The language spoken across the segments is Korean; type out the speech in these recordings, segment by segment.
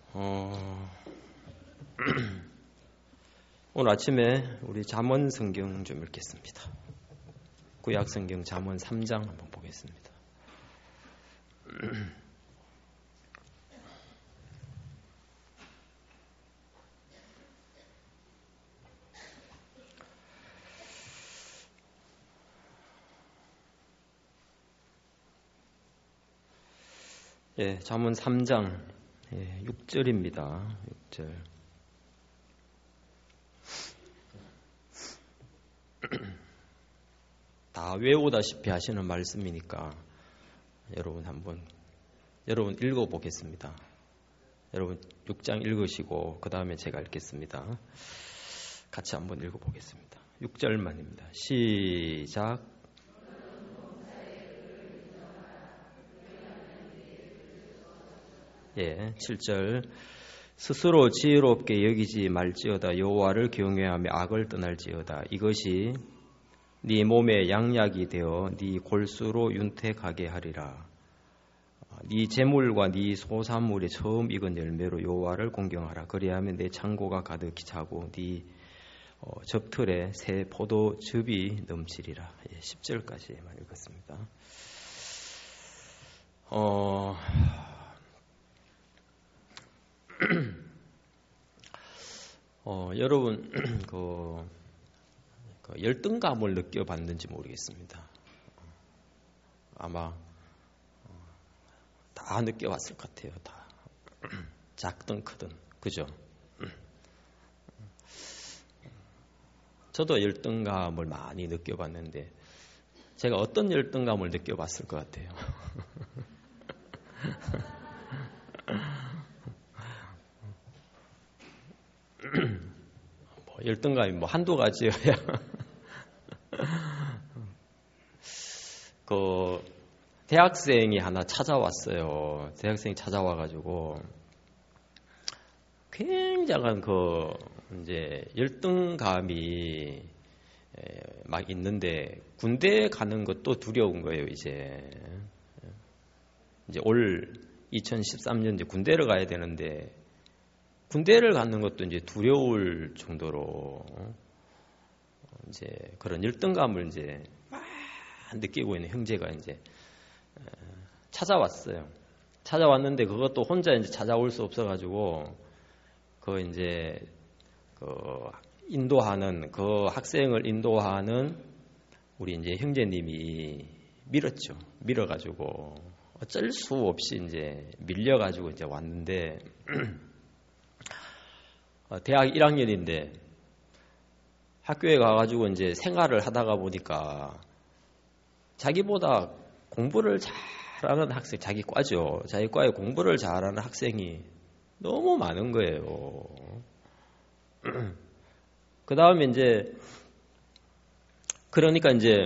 오늘 아침에 우리 잠언 성경 좀 읽겠습니다. 구약 성경 잠언 3장 한번 보겠습니다. 잠언 3장 6절입니다. 6절. 다 외우다시피 하시는 말씀이니까 여러분 읽어보겠습니다. 여러분 6장 읽으시고 그 다음에 제가 읽겠습니다. 같이 한번 읽어보겠습니다. 6절만입니다. 시작. 7절. 스스로 지혜롭게 여기지 말지어다. 여호와를 경외하며 악을 떠날지어다. 이것이 네 몸에 양약이 되어 네 골수로 윤택하게 하리라. 네 재물과 네 소산물이 처음 익은 열매로 여호와를 공경하라. 그리하면 내 창고가 가득히 차고 네 접틀에 새 포도즙이 넘치리라. 10절까지만 읽었습니다. 여러분 그 열등감을 느껴봤는지 모르겠습니다. 아마 다 느껴봤을 것 같아요. 다 작든 크든 그죠? 저도 열등감을 많이 느껴봤는데 제가 어떤 열등감을 느껴봤을 것 같아요. 열등감이 한두 가지여야 대학생이 하나 찾아왔어요. 대학생이 찾아와가지고 굉장한 이제 열등감이 막 있는데 군대 가는 것도 두려운 거예요. 이제 올 2013년 이제 군대를 가야 되는데 군대를 가는 것도 이제 두려울 정도로 이제 그런 열등감을 이제 막 느끼고 있는 형제가 이제 찾아왔어요. 찾아왔는데 그것도 혼자 이제 찾아올 수 없어가지고 이제 인도하는 학생을 인도하는 우리 이제 형제님이 밀었죠. 밀어가지고 어쩔 수 없이 이제 밀려가지고 이제 왔는데. 대학 1학년인데 학교에 가가지고 이제 생활을 하다가 보니까 자기보다 공부를 잘하는 학생, 자기 과죠. 자기 과에 공부를 잘하는 학생이 너무 많은 거예요. 그 다음에 이제 그러니까 이제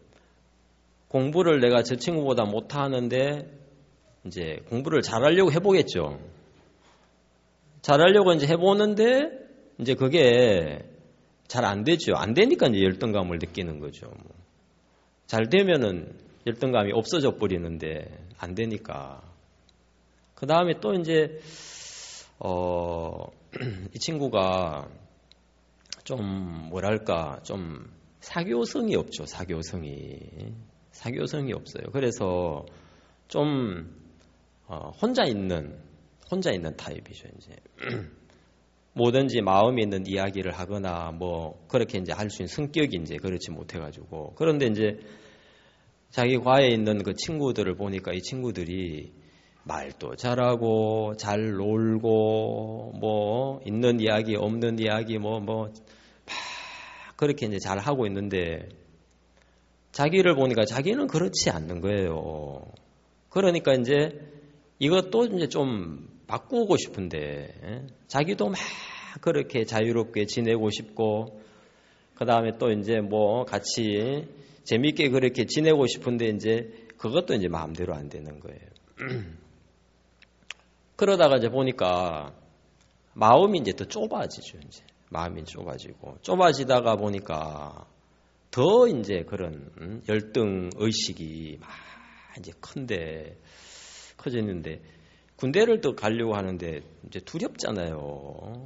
공부를 내가 저 친구보다 못하는데 이제 공부를 잘하려고 해보겠죠. 잘하려고 이제 해보는데 이제 그게 잘 안 되죠. 안 되니까 이제 열등감을 느끼는 거죠. 잘 되면은 열등감이 없어져 버리는데 안 되니까. 그 다음에 또 이제 이 친구가 좀 뭐랄까 좀 사교성이 없죠. 사교성이 없어요. 그래서 좀 혼자 있는 타입이죠. 이제 뭐든지 마음에 있는 이야기를 하거나 뭐 그렇게 이제 할 수 있는 성격이 이제 그렇지 못해가지고 그런데 이제 자기 과에 있는 그 친구들을 보니까 이 친구들이 말도 잘하고 잘 놀고 뭐 있는 이야기 없는 이야기 막 그렇게 이제 잘 하고 있는데 자기를 보니까 자기는 그렇지 않는 거예요. 그러니까 이제 이것도 이제 좀 바꾸고 싶은데 자기도 막 그렇게 자유롭게 지내고 싶고 그 다음에 또 이제 뭐 같이 재밌게 그렇게 지내고 싶은데 이제 그것도 이제 마음대로 안 되는 거예요. 그러다가 이제 보니까 마음이 이제 더 좁아지죠. 이제 마음이 좁아지다가 보니까 더 이제 그런 열등 의식이 막 이제 커지는데 군대를 또 가려고 하는데 이제 두렵잖아요.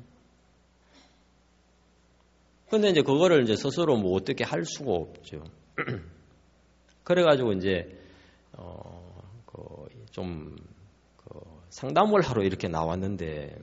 근데 이제 그거를 이제 스스로 뭐 어떻게 할 수가 없죠. 그래가지고 이제 좀 상담을 하러 이렇게 나왔는데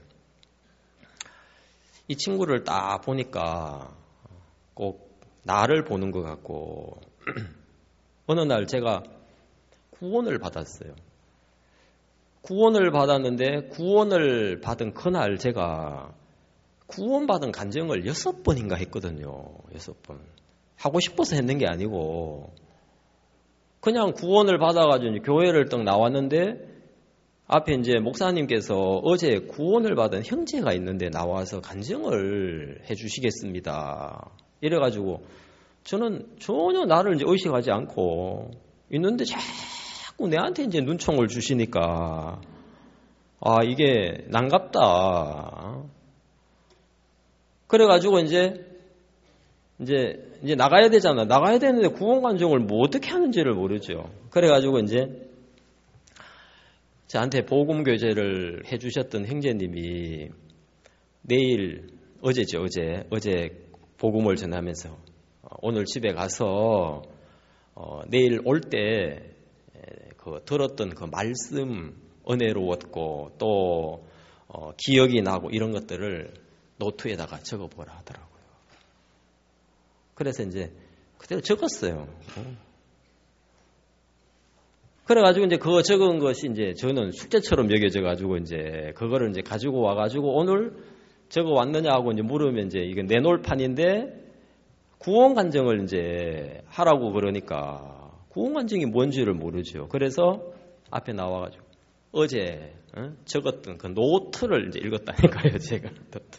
이 친구를 딱 보니까 꼭 나를 보는 것 같고 어느 날 제가 구원을 받았어요. 구원을 받았는데 구원을 받은 그날 제가 구원받은 간증을 6번인가 했거든요. 6번. 하고 싶어서 했는 게 아니고 그냥 구원을 받아가지고 교회를 딱 나왔는데 앞에 이제 목사님께서 어제 구원을 받은 형제가 있는데 나와서 간증을 해주시겠습니다. 이래가지고 저는 전혀 나를 이제 의식하지 않고 있는데 자꾸 내한테 이제 눈총을 주시니까 아 이게 난갑다. 그래가지고 이제 나가야 되잖아. 나가야 되는데 구원 간증을 뭐 어떻게 하는지를 모르죠. 그래가지고 이제 저한테 복음 교제를 해주셨던 형제님이 내일 어제 복음을 전하면서 오늘 집에 가서 내일 올 때 그 들었던 그 말씀 은혜로웠고 또 기억이 나고 이런 것들을 노트에다가 적어보라 하더라고요. 그래서 이제 그대로 적었어요. 그래가지고 이제 그거 적은 것이 이제 저는 숙제처럼 여겨져가지고 이제 그거를 이제 가지고 와가지고 오늘 적어 왔느냐고 이제 물으면 이제 이게 내놓을 판인데 구원 간증을 이제 하라고 그러니까 구원 간증이 뭔지를 모르죠. 그래서 앞에 나와가지고 어제 적었던 그 노트를 이제 읽었다니까요, 제가.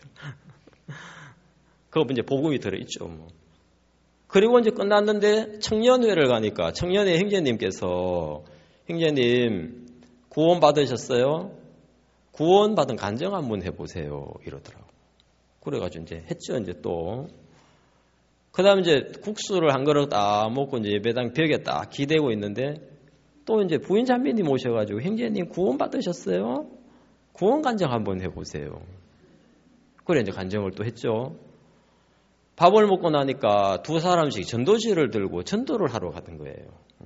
그거 이제 복음이 들어있죠, 뭐. 그리고 이제 끝났는데 청년회를 가니까 청년회 형제님께서 형제님 구원 받으셨어요? 구원 받은 간증 한번 해보세요. 이러더라고. 그래가지고 이제 했죠, 이제 또. 그 다음에 이제 국수를 한 그릇 딱 먹고 이제 예배당 벽에 딱 기대고 있는데 또 이제 부인 자매님 오셔가지고 형제님 구원 받으셨어요? 구원 간증 한번 해보세요. 그래 이제 간증을 또 했죠. 밥을 먹고 나니까 두 사람씩 전도지를 들고 전도를 하러 가던 거예요.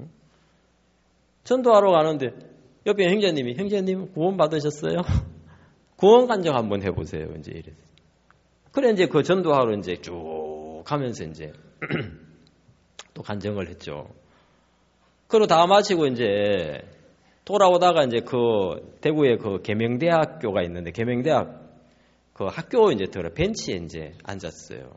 전도하러 가는데 옆에 형제님 구원 받으셨어요? 구원 간증 한번 해보세요. 이제 이래서. 그래 이제 그 전도하러 이제 쭉 가면서 이제 또 간증을 했죠. 그리고 다 마치고 이제 돌아오다가 이제 그 대구에 그 계명대학교가 있는데 계명대학 그 학교 이제 들어 벤치에 이제 앉았어요.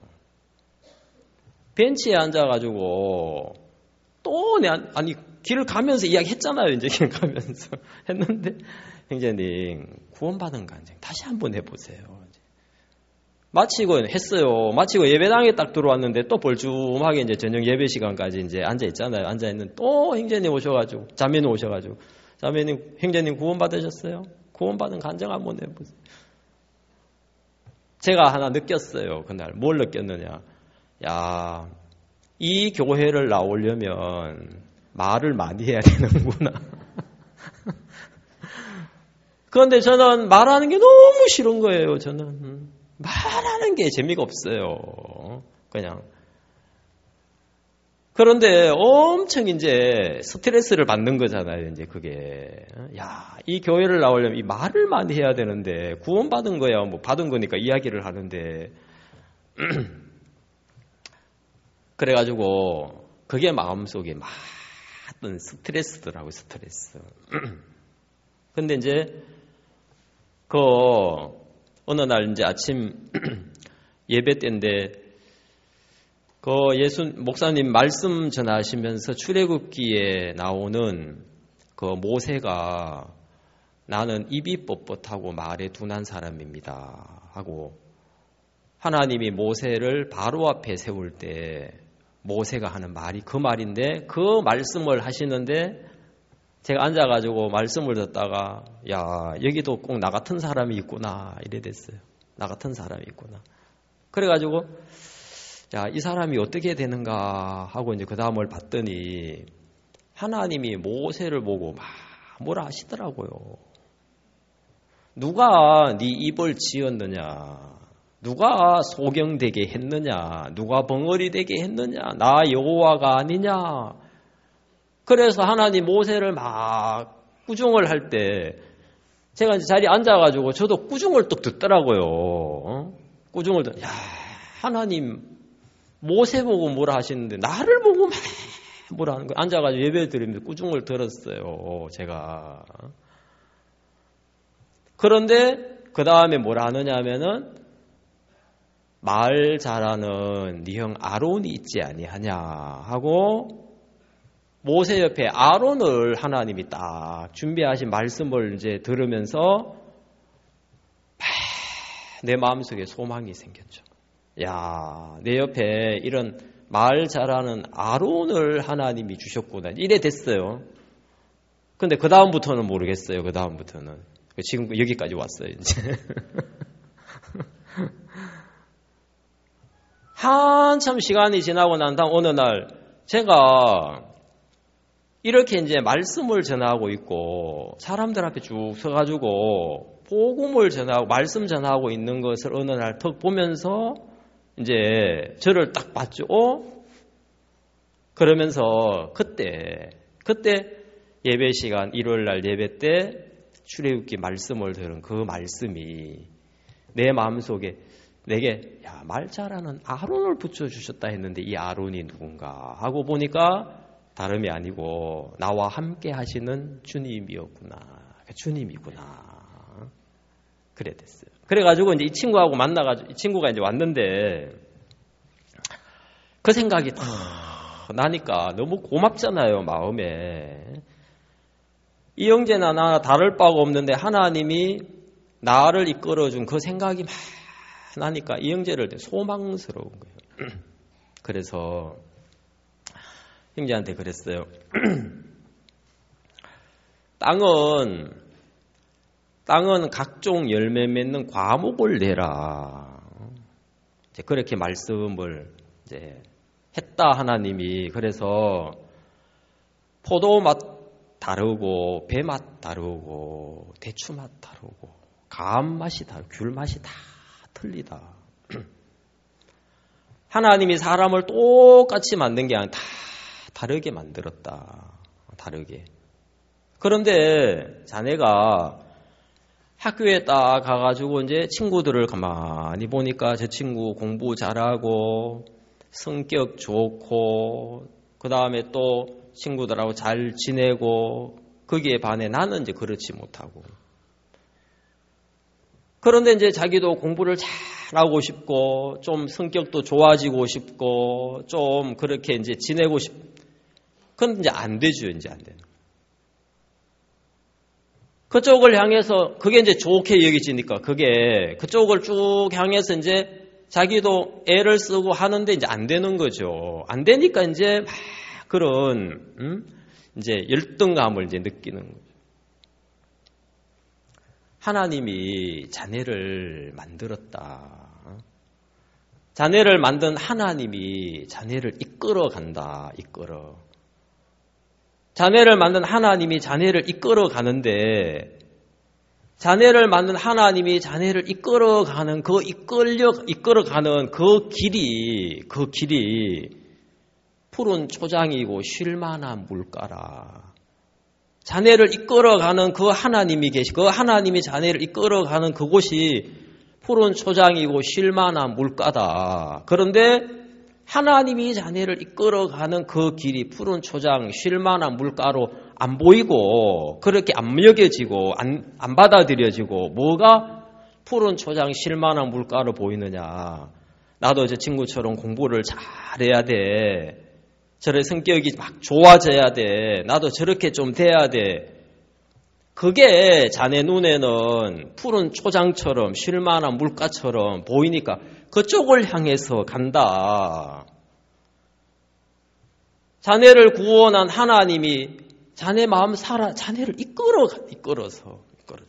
벤치에 앉아가지고 또 아니 길을 가면서 이야기했잖아요. 이제 길 가면서 했는데 형제님 구원받은 간증 다시 한번 해보세요. 마치고 했어요. 마치고 예배당에 딱 들어왔는데 또 벌쭘하게 이제 저녁 예배 시간까지 이제 앉아 있잖아요. 앉아 있는 또 형제님 오셔가지고 자매님 오셔가지고 자매님 형제님 구원받으셨어요? 구원받은 간증 한번 해보세요. 제가 하나 느꼈어요. 그날 뭘 느꼈느냐? 야, 이 교회를 나오려면 말을 많이 해야 되는구나. 그런데 저는 말하는 게 너무 싫은 거예요. 저는 말하는 게 재미가 없어요. 그냥. 그런데 엄청 이제 스트레스를 받는 거잖아요. 이제 그게. 야, 이 교회를 나오려면 이 말을 많이 해야 되는데 구원받은 거야. 뭐 받은 거니까 이야기를 하는데. 그래가지고 그게 마음속에 많은 스트레스더라고요. 스트레스. 근데 이제 어느 날 이제 아침 예배 때인데 그 목사님 말씀 전하시면서 출애굽기에 나오는 그 모세가 나는 입이 뻣뻣하고 말에 둔한 사람입니다 하고 하나님이 모세를 바로 앞에 세울 때 모세가 하는 말이 그 말인데 그 말씀을 하시는데 제가 앉아가지고 말씀을 듣다가 야 여기도 꼭 나 같은 사람이 있구나 이래 됐어요. 나 같은 사람이 있구나. 그래가지고 야 이 사람이 어떻게 되는가 하고 이제 그 다음을 봤더니 하나님이 모세를 보고 막 뭐라 하시더라고요. 누가 네 입을 지었느냐? 누가 소경되게 했느냐? 누가 벙어리 되게 했느냐? 나 여호와가 아니냐? 그래서 하나님 모세를 막 꾸중을 할 때 제가 이제 자리에 앉아가지고 저도 꾸중을 또 듣더라고요. 꾸중을 듣. 야, 하나님 모세 보고 뭐라 하시는데 나를 보고 막 뭐라 하는 거예요. 앉아가지고 예배 드리면서 꾸중을 들었어요. 제가. 그런데 그 다음에 뭐라 하느냐 하면은 말 잘하는 네 형 아론이 있지 아니하냐 하고 모세 옆에 아론을 하나님이 딱 준비하신 말씀을 이제 들으면서 내 마음속에 소망이 생겼죠. 야, 내 옆에 이런 말 잘하는 아론을 하나님이 주셨구나. 이래 됐어요. 근데 그 다음부터는 모르겠어요. 그 다음부터는. 지금 여기까지 왔어요, 이제. 한참 시간이 지나고 난 다음 어느 날 제가 이렇게 이제 말씀을 전하고 있고 사람들 앞에 쭉 서가지고 복음을 전하고 말씀 전하고 있는 것을 어느 날 턱 보면서 이제 저를 딱 봤죠. 그러면서 그때 예배 시간 일요일 날 예배 때 출애굽기 말씀을 들은 그 말씀이 내 마음속에 내게 야, 말 잘하는 아론을 붙여주셨다 했는데 이 아론이 누군가 하고 보니까 다름이 아니고 나와 함께 하시는 주님이었구나. 주님이구나. 그래 됐어요. 그래가지고 이제 이 친구하고 만나가지고 이 친구가 이제 왔는데 그 생각이 딱 나니까 너무 고맙잖아요, 마음에. 이 형제나 나 다를 바가 없는데 하나님이 나를 이끌어준 그 생각이 막 나니까 이 형제를 소망스러운 거예요. 그래서 형제한테 그랬어요. 땅은 각종 열매 맺는 과목을 내라. 이제 그렇게 말씀을 이제 했다 하나님이. 그래서 포도맛 다르고 배맛 다르고 대추맛 다르고 감맛이 다르고 귤맛이 다 틀리다. 하나님이 사람을 똑같이 만든 게 아니라 다 다르게 만들었다. 다르게. 그런데 자네가 학교에 딱 가가지고 이제 친구들을 가만히 보니까 저 친구 공부 잘하고 성격 좋고 그 다음에 또 친구들하고 잘 지내고 거기에 반해 나는 이제 그렇지 못하고. 그런데 이제 자기도 공부를 잘하고 싶고 좀 성격도 좋아지고 싶고 좀 그렇게 이제 지내고 그건 이제 안 되죠. 이제 안 되는. 그쪽을 향해서 그게 이제 좋게 여기지니까 그게 그쪽을 쭉 향해서 이제 자기도 애를 쓰고 하는데 이제 안 되는 거죠. 안 되니까 이제 막 그런 이제 열등감을 이제 느끼는 거죠. 하나님이 자네를 만들었다. 자네를 만든 하나님이 자네를 이끌어 간다. 이끌어. 자네를 만든 하나님이 자네를 이끌어 가는데 자네를 만든 하나님이 자네를 이끌어 가는 이끌어 가는 그 길이 푸른 초장이고 쉴만한 물가라. 자네를 이끌어가는 그 하나님이 그 하나님이 자네를 이끌어가는 그곳이 푸른 초장이고 쉴만한 물가다. 그런데 하나님이 자네를 이끌어가는 그 길이 푸른 초장, 쉴만한 물가로 안 보이고 그렇게 안 여겨지고 안 받아들여지고 뭐가 푸른 초장, 쉴만한 물가로 보이느냐. 나도 저 친구처럼 공부를 잘해야 돼. 저의 성격이 막 좋아져야 돼. 나도 저렇게 좀 돼야 돼. 그게 자네 눈에는 푸른 초장처럼 쉴만한 물가처럼 보이니까 그쪽을 향해서 간다. 자네를 구원한 하나님이 자네 마음 자네를 이끌어줘.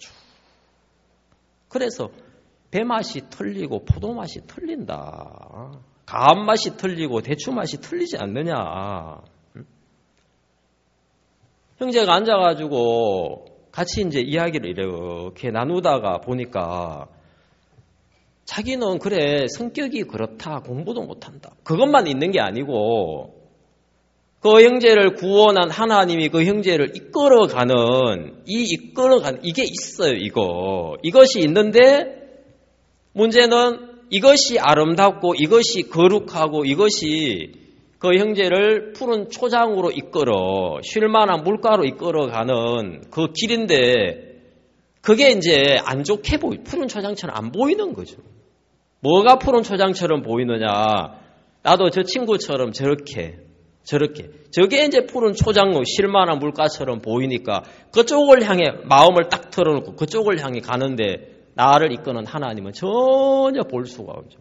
그래서 배맛이 틀리고 포도맛이 틀린다. 감맛이 틀리고 대추맛이 틀리지 않느냐. 형제가 앉아가지고 같이 이제 이야기를 이렇게 나누다가 보니까 자기는 그래 성격이 그렇다 공부도 못한다 그것만 있는 게 아니고 그 형제를 구원한 하나님이 그 형제를 이끌어가는 이게 있어요. 이것이 있는데 문제는 이것이 아름답고 이것이 거룩하고 이것이 그 형제를 푸른 초장으로 이끌어 쉴만한 물가로 이끌어가는 그 길인데 그게 이제 안 좋게 푸른 초장처럼 안 보이는 거죠. 뭐가 푸른 초장처럼 보이느냐? 나도 저 친구처럼 저렇게 저게 이제 푸른 초장로 쉴만한 물가처럼 보이니까 그쪽을 향해 마음을 딱 틀어놓고 그쪽을 향해 가는데 나를 이끄는 하나님은 전혀 볼 수가 없죠.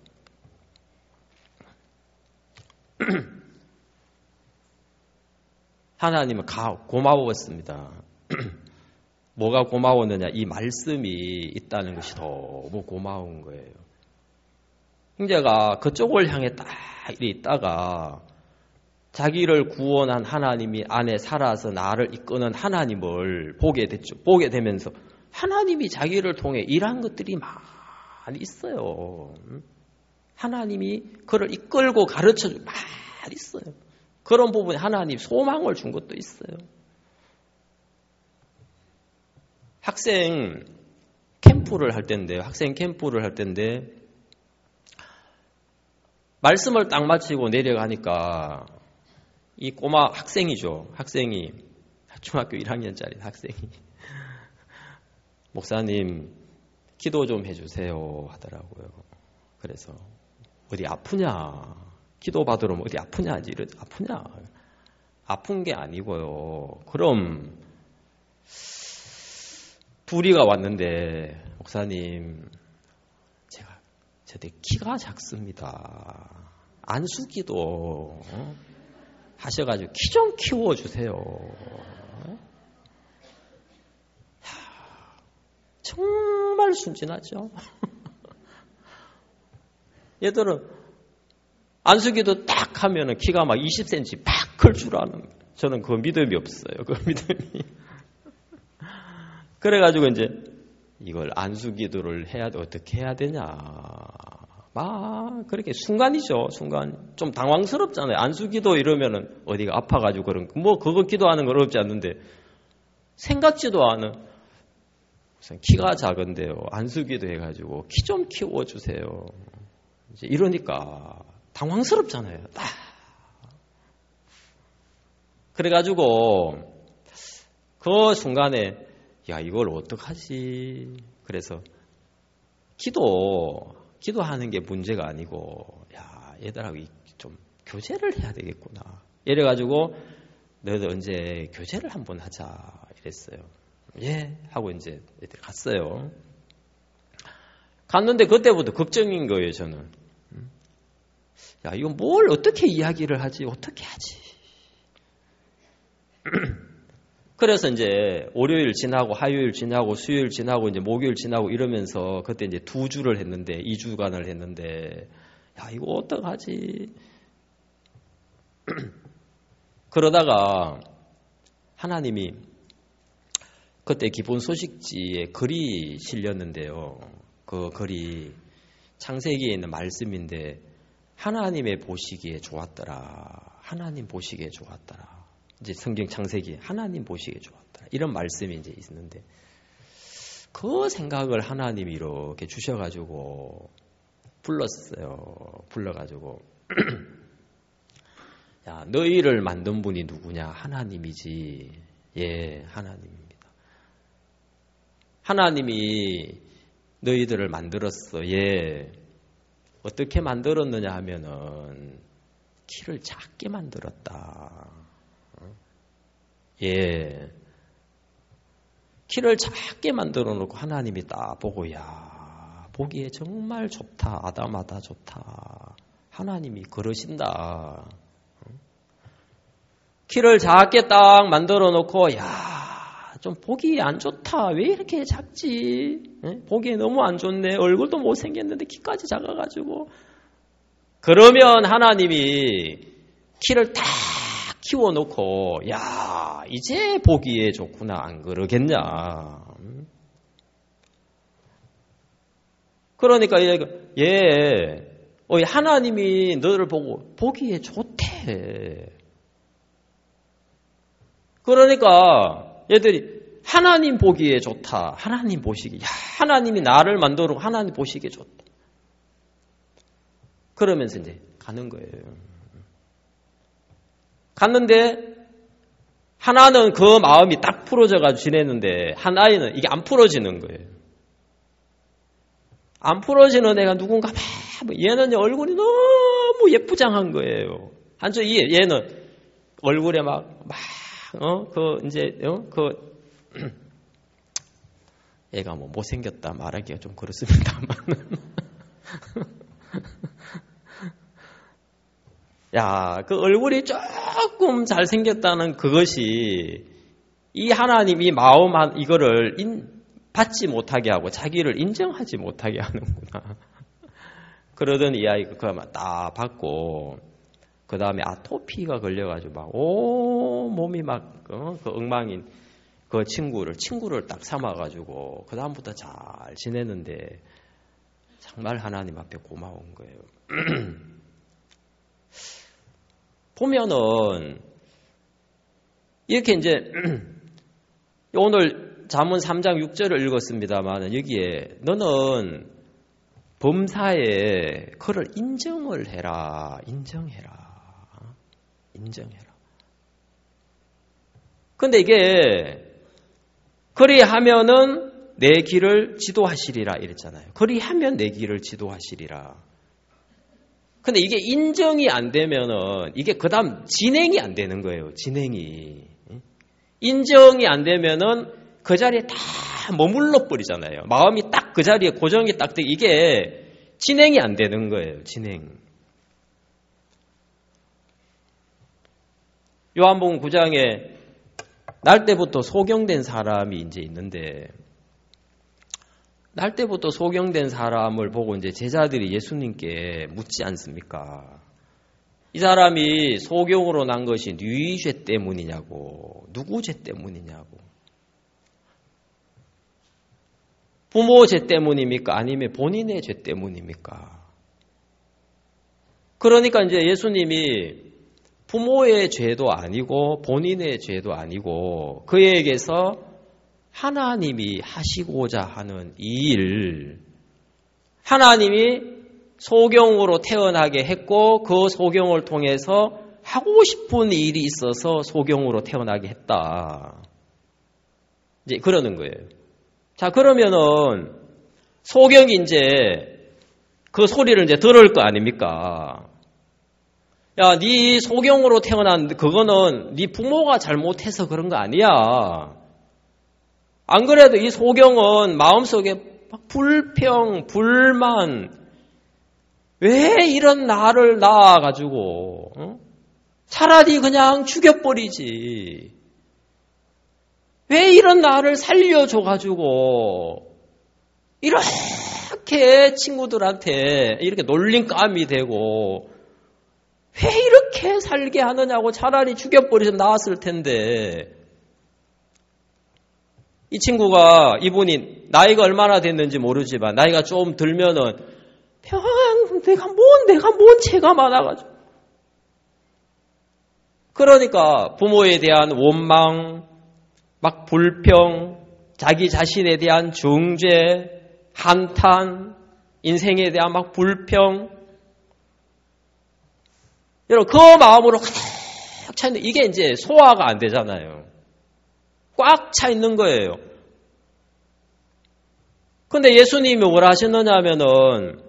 하나님은 고마웠습니다. 뭐가 고마웠느냐? 이 말씀이 있다는 것이 너무 고마운 거예요. 형제가 그쪽을 향해 딱 있다가 자기를 구원한 하나님이 안에 살아서 나를 이끄는 하나님을 보게 됐죠. 보게 되면서 하나님이 자기를 통해 일한 것들이 많이 있어요. 하나님이 그를 이끌고 가르쳐주고 많이 있어요. 그런 부분에 하나님 소망을 준 것도 있어요. 학생 캠프를 할 때인데요. 말씀을 딱 마치고 내려가니까 이 꼬마 학생이 중학교 1학년짜리 학생이 목사님 기도 좀 해주세요 하더라고요. 그래서 어디 아프냐? 기도 받으러 어디 아프냐? 아프냐? 아픈 게 아니고요. 그럼 둘이가 왔는데 목사님 제가 키가 작습니다. 안수기도 하셔가지고 키 좀 키워주세요. 정말 순진하죠. 얘들은 안수기도 딱 하면은 키가 막 20cm 팍 클 줄 아는. 저는 그 믿음이 없어요. 그 믿음이. 그래가지고 이제 이걸 안수기도를 해야 돼. 어떻게 해야 되냐. 막 그렇게 순간 좀 당황스럽잖아요. 안수기도 이러면은 어디가 아파가지고 그런 뭐 그거 기도하는 건 어렵지 않는데 생각지도 않은 무슨 키가 작은데요. 안수기도 해가지고 키 좀 키워주세요. 이제 이러니까 당황스럽잖아요. 그래가지고 그 순간에 야 이걸 어떡하지? 그래서 기도하는 게 문제가 아니고 야 얘들하고 좀 교제를 해야 되겠구나. 이래가지고 너희들 언제 교제를 한번 하자 이랬어요. 예 하고 이제 애들 갔어요. 갔는데 그때부터 걱정인 거예요. 저는 야 이거 뭘 어떻게 이야기를 하지? 어떻게 하지? 그래서 이제 월요일 지나고 화요일 지나고 수요일 지나고 이제 목요일 지나고 이러면서 그때 이제 2주를 했는데 2주간을 했는데 야 이거 어떡하지? 그러다가 하나님이 그때 기본 소식지에 글이 실렸는데요. 그 글이 창세기에 있는 말씀인데 하나님의 보시기에 좋았더라. 하나님 보시기에 좋았더라. 이제 성경 창세기 하나님 보시기에 좋았다. 이런 말씀이 이제 있는데 그 생각을 하나님이 이렇게 주셔가지고 불러가지고 야 너희를 만든 분이 누구냐? 하나님이지. 예, 하나님입니다. 하나님이 너희들을 만들었어. 예. 어떻게 만들었느냐 하면은 키를 작게 만들었다. 예. 키를 작게 만들어 놓고 하나님이 딱 보고 야 보기에 정말 좋다. 아담하다 좋다. 하나님이 그러신다. 키를 작게 딱 만들어 놓고 야 좀 보기 안 좋다. 왜 이렇게 작지? 보기에 너무 안 좋네. 얼굴도 못생겼는데 키까지 작아가지고. 그러면 하나님이 키를 딱 키워놓고 야 이제 보기에 좋구나 안 그러겠냐. 그러니까 하나님이 너를 보고 보기에 좋대. 그러니까 얘들이 하나님 보기에 좋다. 하나님 보시기. 하나님이 나를 만들고 하나님 보시기에 좋다. 그러면서 이제 가는 거예요. 갔는데 하나는 그 마음이 딱 풀어져가지고 지냈는데 한 아이는 이게 안 풀어지는 거예요. 안 풀어지는 애가 누군가 얘는 얼굴이 너무 예쁘장한 거예요. 얘는 얼굴에 얘가 뭐 못생겼다 말하기가 좀 그렇습니다만. 야, 그 얼굴이 조금 잘생겼다는 그것이 이 하나님이 마음 이거를 받지 못하게 하고 자기를 인정하지 못하게 하는구나. 그러더니 이 아이가 그거 딱 받고 그 다음에 아토피가 걸려가지고 몸이 그 엉망인 그 친구를 딱 삼아가지고 그 다음부터 잘 지내는데 정말 하나님 앞에 고마운 거예요. 보면은 이렇게 이제 오늘 잠언 3장 6절을 읽었습니다만 여기에 너는 범사에 그를 인정을 해라. 인정해라. 근데 이게 그리하면은 내 길을 지도하시리라 이랬잖아요. 그리하면 내 길을 지도하시리라. 근데 이게 인정이 안 되면은 이게 그 다음 진행이 안 되는 거예요. 진행이. 인정이 안 되면은 그 자리에 다 머물러 버리잖아요. 마음이 딱 그 자리에 고정이 딱 되게 이게 진행이 안 되는 거예요. 진행. 요한복음 9장에 날 때부터 소경된 사람이 이제 있는데 날 때부터 소경된 사람을 보고 이제 제자들이 예수님께 묻지 않습니까? 이 사람이 소경으로 난 것이 네 죄 때문이냐고, 누구 죄 때문이냐고. 부모 죄 때문입니까? 아니면 본인의 죄 때문입니까? 그러니까 이제 예수님이 부모의 죄도 아니고 본인의 죄도 아니고 그에게서 하나님이 하시고자 하는 이 일, 하나님이 소경으로 태어나게 했고 그 소경을 통해서 하고 싶은 일이 있어서 소경으로 태어나게 했다. 이제 그러는 거예요. 자, 그러면은 소경이 이제 그 소리를 이제 들을 거 아닙니까? 야, 네 소경으로 태어난 그거는 네 부모가 잘못해서 그런 거 아니야. 안 그래도 이 소경은 마음속에 막 불평, 불만, 왜 이런 나를 낳아가지고 차라리 그냥 죽여버리지. 왜 이런 나를 살려줘가지고 이렇게 친구들한테 이렇게 놀림감이 되고 왜 이렇게 살게 하느냐고 차라리 죽여버리면 나았을 텐데 이 친구가 이분이 나이가 얼마나 됐는지 모르지만 나이가 좀 들면은 내가 뭔 죄가 많아가지고 그러니까 부모에 대한 원망 막 불평, 자기 자신에 대한 정죄, 한탄, 인생에 대한 막 불평. 여러분, 그 마음으로 가득 차 있는, 이게 이제 소화가 안 되잖아요. 꽉 차 있는 거예요. 근데 예수님이 뭘 하셨느냐 하면은,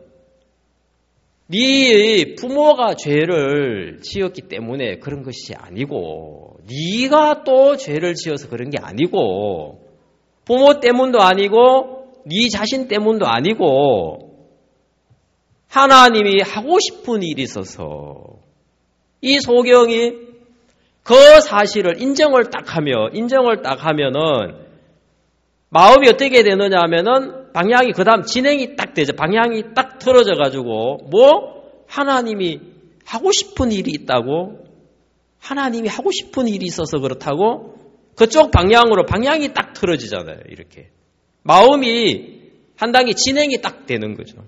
네 부모가 죄를 지었기 때문에 그런 것이 아니고 네가 또 죄를 지어서 그런 게 아니고 부모 때문도 아니고 네 자신 때문도 아니고 하나님이 하고 싶은 일이 있어서 이 소경이 그 사실을 인정을 딱 하면은 마음이 어떻게 되느냐 하면은 방향이 그 다음 진행이 딱 되죠. 방향이 딱 틀어져 가지고 하나님이 하고 싶은 일이 있다고 하나님이 하고 싶은 일이 있어서 그렇다고 그쪽 방향으로 방향이 딱 틀어지잖아요. 이렇게. 마음이 한 단계 진행이 딱 되는 거죠.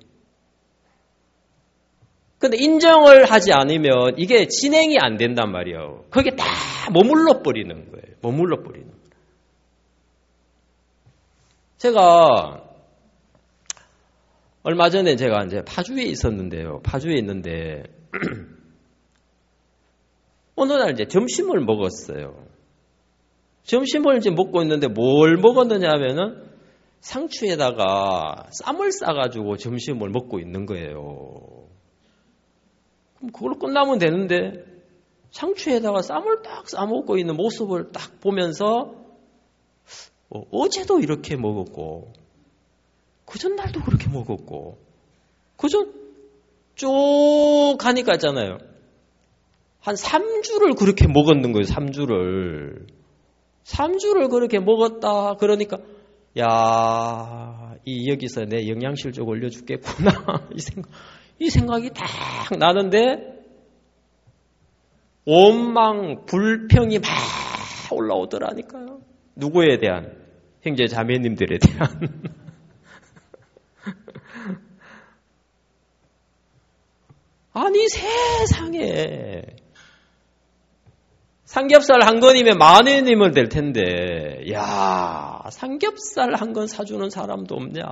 근데 인정을 하지 않으면 이게 진행이 안 된단 말이에요. 그게 다 머물러 버리는 거예요. 머물러 버리는 거예요. 제가 얼마 전에 제가 이제 파주에 있었는데요. 파주에 있는데 어느 날 이제 점심을 먹었어요. 점심을 이제 먹고 있는데 뭘 먹었느냐 하면은 상추에다가 쌈을 싸가지고 점심을 먹고 있는 거예요. 그럼 그걸로 끝나면 되는데 상추에다가 쌈을 딱 싸먹고 있는 모습을 딱 보면서 어제도 이렇게 먹었고 그 전날도 그렇게 먹었고 그전 쭉 가니까 있잖아요. 한 3주를 그렇게 먹었는 거예요. 3주를 그렇게 먹었다. 그러니까 야, 여기서 내 영양실 좀 올려주겠구나. 이 생각이 딱 나는데 원망, 불평이 막 올라오더라니까요. 누구에 대한? 형제 자매님들에 대한. 아니 세상에 삼겹살 한 건이면 10,000원이면 될 텐데 야 삼겹살 한 건 사주는 사람도 없냐.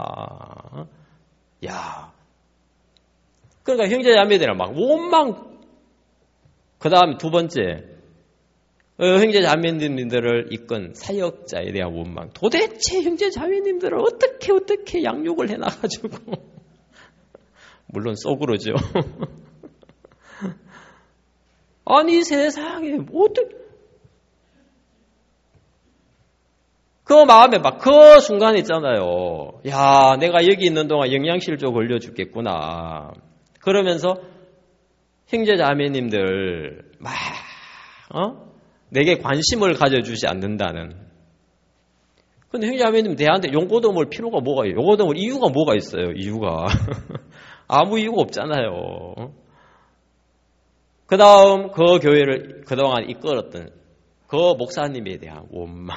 야 그러니까 형제 자매들은 막 원망. 그 다음 두 번째 형제 자매님들을 이끈 사역자에 대한 원망. 도대체 형제 자매님들을 어떻게 양육을 해놔가지고 물론 속으로죠. 아니 세상에 어떻게 그 마음에 막 그 순간 있잖아요. 야 내가 여기 있는 동안 영양실 좀 올려주겠구나. 그러면서 형제 자매님들 막 내게 관심을 가져주지 않는다는. 근데 형제 자매님 대한테 용고도 올 필요가 뭐가 있어요? 용고도 올 이유가 뭐가 있어요? 이유가 아무 이유가 없잖아요. 그 다음 그 교회를 그동안 이끌었던 그 목사님에 대한 원망.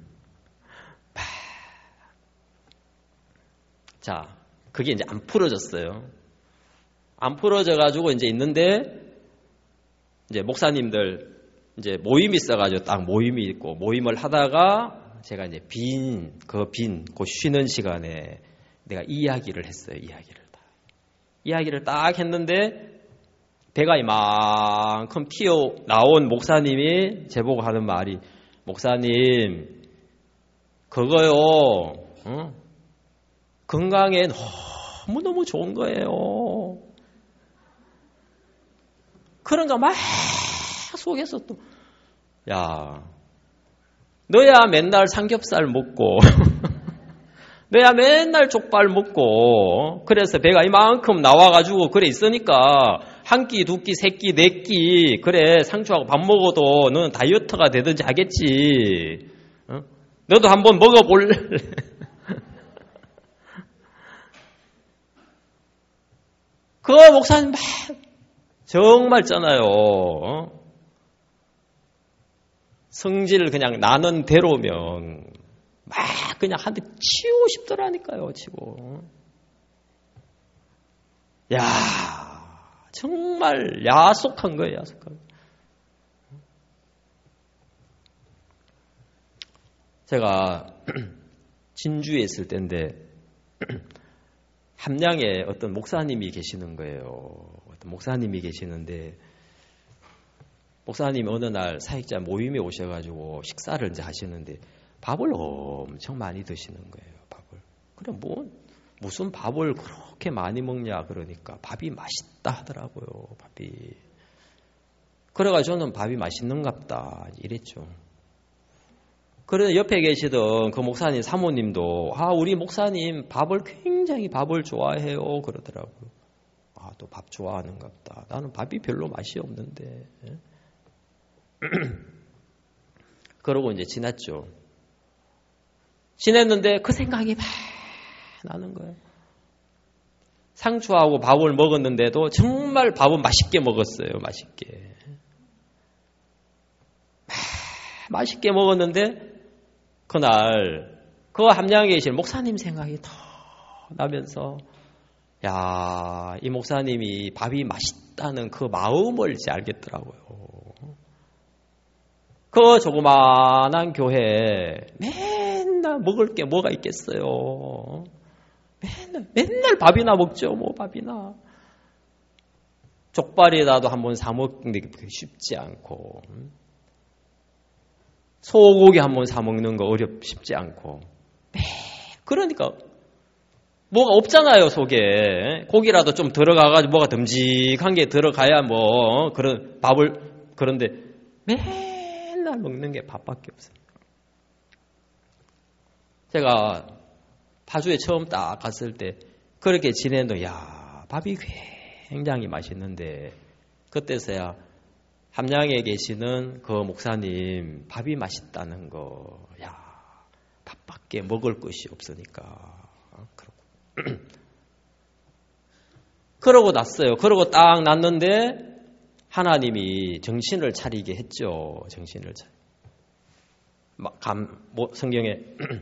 자, 그게 이제 안 풀어졌어요. 안 풀어져가지고 이제 있는데 이제 목사님들 이제 모임이 있어가지고 딱 모임이 있고 모임을 하다가 제가 이제 그 쉬는 시간에 내가 이야기를 했어요. 이야기를 딱 했는데 배가 이만큼 튀어나온 목사님이 제보고 하는 말이 목사님 그거요 건강에 너무너무 좋은 거예요. 그런가 막 속에서 또 야 너야 맨날 삼겹살 먹고 너야 맨날 족발 먹고 그래서 배가 이만큼 나와가지고 그래 있으니까 한 끼, 두 끼, 세 끼, 네 끼 그래 상추하고 밥 먹어도 너는 다이어트가 되든지 하겠지. 너도 한번 먹어볼래? 그 목사님 막 정말 있잖아요. 성질 그냥 나는 대로면 막 그냥 한 대 치우고 싶더라니까요. 치고. 야 정말 야속한 거예요. 야속한. 제가 진주에 있을 때인데 함양에 어떤 목사님이 계시는 거예요. 어떤 목사님이 계시는데 목사님이 어느 날 사역자 모임에 오셔가지고 식사를 이제 하시는데 밥을 엄청 많이 드시는 거예요. 밥을. 그래 무슨 밥을 그렇게 많이 먹냐 그러니까 밥이 맛있다 하더라고요. 밥이. 그래가지고 저는 밥이 맛있는갑다 이랬죠. 그래서 옆에 계시던 그 목사님 사모님도 우리 목사님 굉장히 밥을 좋아해요 그러더라고요. 또 밥 좋아하는갑다. 나는 밥이 별로 맛이 없는데. 그러고 이제 지났죠. 지냈는데 그 생각이 막 나는 거예요. 상추하고 밥을 먹었는데도 정말 밥은 맛있게 먹었어요. 맛있게. 맛있게 먹었는데 그날 그 함양에 계신 목사님 생각이 더 나면서 야, 이 목사님이 밥이 맛있다는 그 마음을 이제 알겠더라고요. 그 조그마한 교회에 맨날 먹을 게 뭐가 있겠어요. 맨날 밥이나 먹죠. 뭐 밥이나. 족발이라도 한번 사 먹는 게 쉽지 않고 소고기 한번 사 먹는 거 쉽지 않고 그러니까 뭐가 없잖아요. 속에 고기라도 좀 들어가가지고 뭐가 듬직한 게 들어가야 뭐 그런 밥을 그런데 맨날 먹는 게 밥밖에 없어요. 제가 파주에 처음 딱 갔을 때 그렇게 지내도 야 밥이 굉장히 맛있는데 그때서야 함양에 계시는 그 목사님 밥이 맛있다는 거 야 밥밖에 먹을 것이 없으니까 그러고 났어요. 그러고 딱 났는데 하나님이 정신을 차리게 했죠. 정신을 차리. 성경에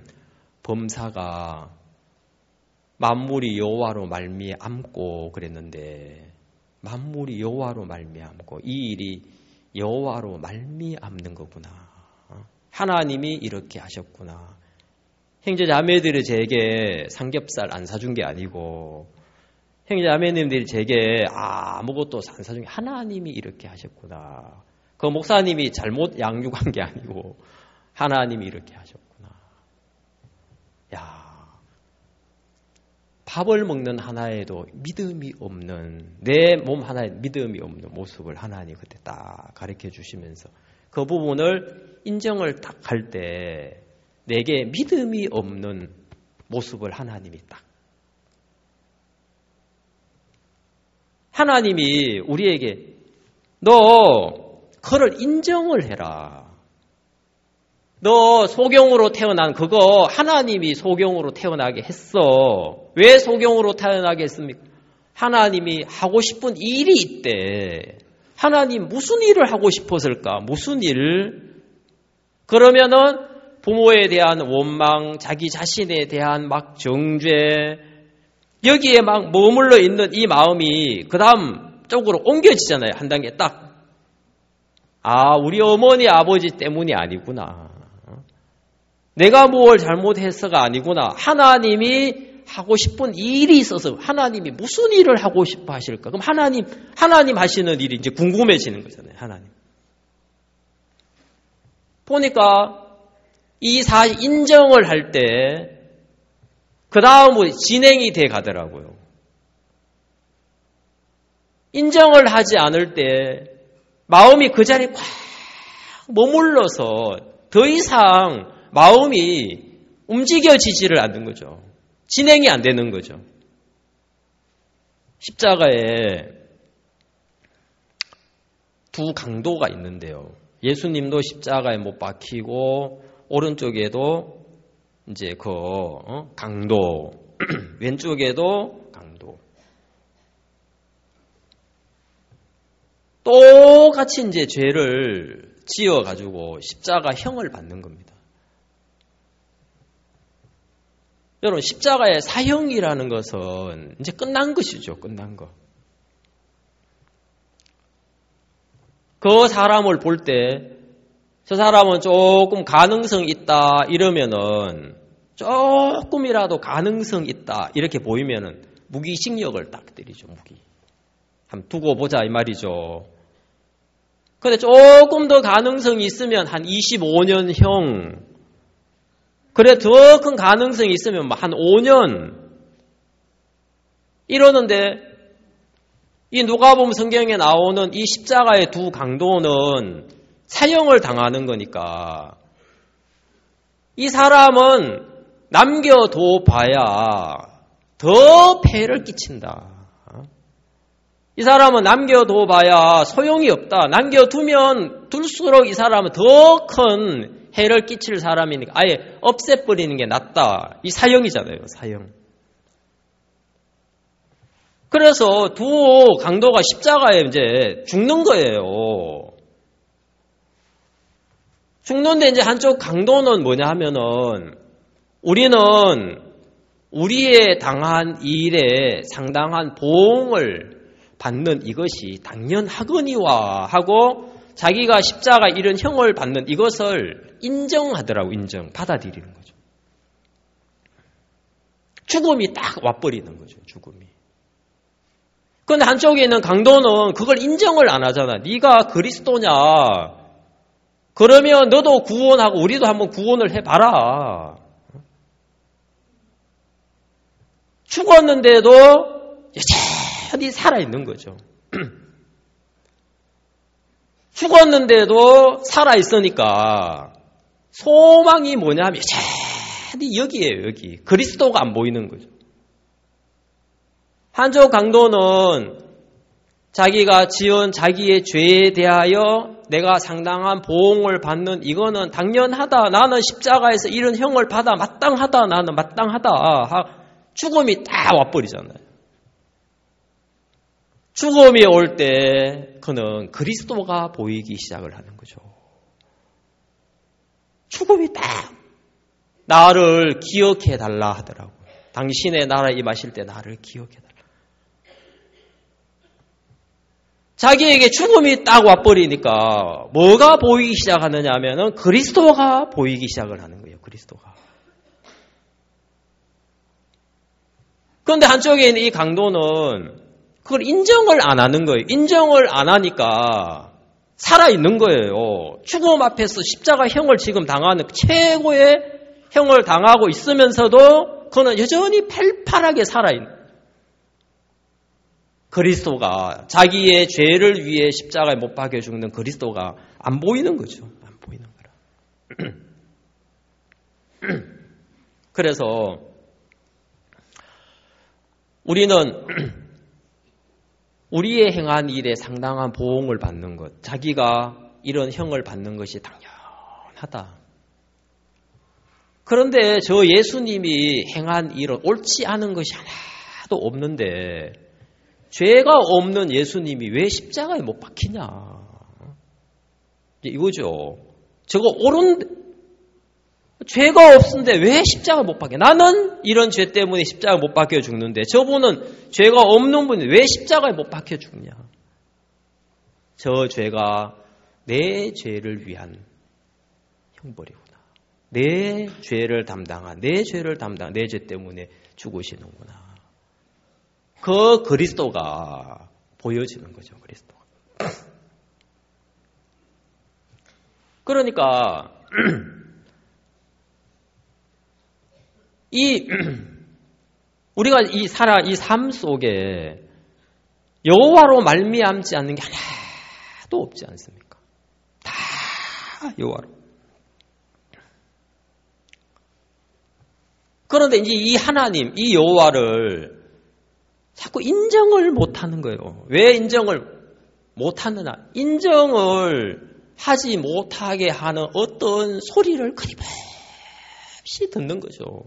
범사가 만물이 여호와로 말미암고 그랬는데 만물이 여호와로 말미암고 이 일이 여호와로 말미암는 거구나. 하나님이 이렇게 하셨구나. 형제 자매들이 제게 삼겹살 안 사준 게 아니고 형제 자매님들이 제게 아무것도 안 사준 게 하나님이 이렇게 하셨구나. 그 목사님이 잘못 양육한 게 아니고 하나님이 이렇게 하셨구나. 야, 밥을 먹는 하나에도 믿음이 없는 내 몸 하나에 믿음이 없는 모습을 하나님이 그때 딱 가르쳐 주시면서 그 부분을 인정을 딱 할 때 내게 믿음이 없는 모습을 하나님이 딱 하나님이 우리에게 너 그를 인정을 해라. 너 소경으로 태어난 그거 하나님이 소경으로 태어나게 했어. 왜 소경으로 태어나게 했습니까? 하나님이 하고 싶은 일이 있대. 하나님 무슨 일을 하고 싶었을까? 무슨 일? 그러면은 부모에 대한 원망, 자기 자신에 대한 막 정죄, 여기에 막 머물러 있는 이 마음이 그 다음 쪽으로 옮겨지잖아요. 한 단계 딱. 우리 어머니, 아버지 때문이 아니구나. 내가 뭘 잘못해서가 아니구나. 하나님이 하고 싶은 일이 있어서 하나님이 무슨 일을 하고 싶어 하실까? 그럼 하나님 하시는 일이 이제 궁금해지는 거잖아요. 하나님. 보니까 이 사실 인정을 할 때 그 다음으로 진행이 돼 가더라고요. 인정을 하지 않을 때 마음이 그 자리에 꽉 머물러서 더 이상 마음이 움직여지지를 않는 거죠. 진행이 안 되는 거죠. 십자가에 두 강도가 있는데요. 예수님도 십자가에 못 박히고 오른쪽에도 이제 그 강도, 왼쪽에도 강도. 똑같이 이제 죄를 지어 가지고 십자가형을 받는 겁니다. 여러분 십자가의 사형이라는 것은 이제 끝난 것이죠. 끝난 거. 그 사람을 볼 때 저 사람은 조금 가능성 있다 이러면은 조금이라도 가능성 있다 이렇게 보이면은 무기징역을 딱 때리죠. 무기. 한번 두고 보자 이 말이죠. 근데 조금 더 가능성이 있으면 한 25년형. 그래 더 큰 가능성이 있으면 한 5년. 이러는데 이 누가복음 성경에 나오는 이 십자가의 두 강도는 사형을 당하는 거니까 이 사람은 남겨둬 봐야 더 폐를 끼친다. 이 사람은 남겨둬 봐야 소용이 없다. 남겨두면 둘수록 이 사람은 더 큰 해를 끼칠 사람이니까 아예 없애버리는 게 낫다. 이 사형이잖아요. 사형. 그래서 두 강도가 십자가에 이제 죽는 거예요. 죽는데 이제 한쪽 강도는 뭐냐 하면은 우리는 우리의 당한 일에 상당한 보응을 받는 이것이 당연하거니와 하고 자기가 십자가 이런 형을 받는 이것을 인정하더라고. 받아들이는 거죠. 죽음이 딱 와버리는 거죠. 죽음이. 그런데 한쪽에 있는 강도는 그걸 인정을 안 하잖아. 네가 그리스도냐? 그러면 너도 구원하고 우리도 한번 구원을 해봐라. 죽었는데도 여전히 살아있는 거죠. 죽었는데도 살아있으니까 소망이 뭐냐 하면 여전히 여기에요. 여기. 그리스도가 안 보이는 거죠. 한쪽 강도는 자기가 지은 자기의 죄에 대하여 내가 상당한 보응을 받는 이거는 당연하다. 나는 십자가에서 이런 형을 받아 마땅하다. 나는 마땅하다. 죽음이 딱 와버리잖아요. 죽음이 올 때 그는 그리스도가 보이기 시작을 하는 거죠. 죽음이 딱 나를 기억해달라 하더라고요. 당신의 나라에 임하실 때 나를 기억해달라. 자기에게 죽음이 딱 와버리니까 뭐가 보이기 시작하느냐 하면은 그리스도가 보이기 시작을 하는 거예요. 그리스도가. 그런데 한쪽에 있는 이 강도는 그걸 인정을 안 하는 거예요. 인정을 안 하니까 살아있는 거예요. 죽음 앞에서 십자가 형을 지금 당하는 최고의 형을 당하고 있으면서도 그는 여전히 팔팔하게 살아있는 그리스도가 자기의 죄를 위해 십자가에 못 박혀 죽는 그리스도가 안 보이는 거죠. 안 보이는 거라. 그래서 우리는 우리의 행한 일에 상당한 보응을 받는 것, 자기가 이런 형을 받는 것이 당연하다. 그런데 저 예수님이 행한 일은 옳지 않은 것이 하나도 없는데 죄가 없는 예수님이 왜 십자가에 못 박히냐. 이거죠. 저거 죄가 없는데 왜 십자가 못 박혀? 나는 이런 죄 때문에 십자가 못 박혀 죽는데 저분은 죄가 없는 분이 왜 십자가에 못 박혀 죽냐? 저 죄가 내 죄를 위한 형벌이구나. 내 죄를 담당한 내 죄 때문에 죽으시는구나. 그 그리스도가 보여지는 거죠. 그리스도가. 그러니까 우리가 이 삶 속에 여호와로 말미암지 않는 게 하나도 없지 않습니까? 다 여호와로. 그런데 이제 이 하나님, 이 여호와를 자꾸 인정을 못하는 거예요. 왜 인정을 못하느냐? 인정을 하지 못하게 하는 어떤 소리를 끊임없이 듣는 거죠.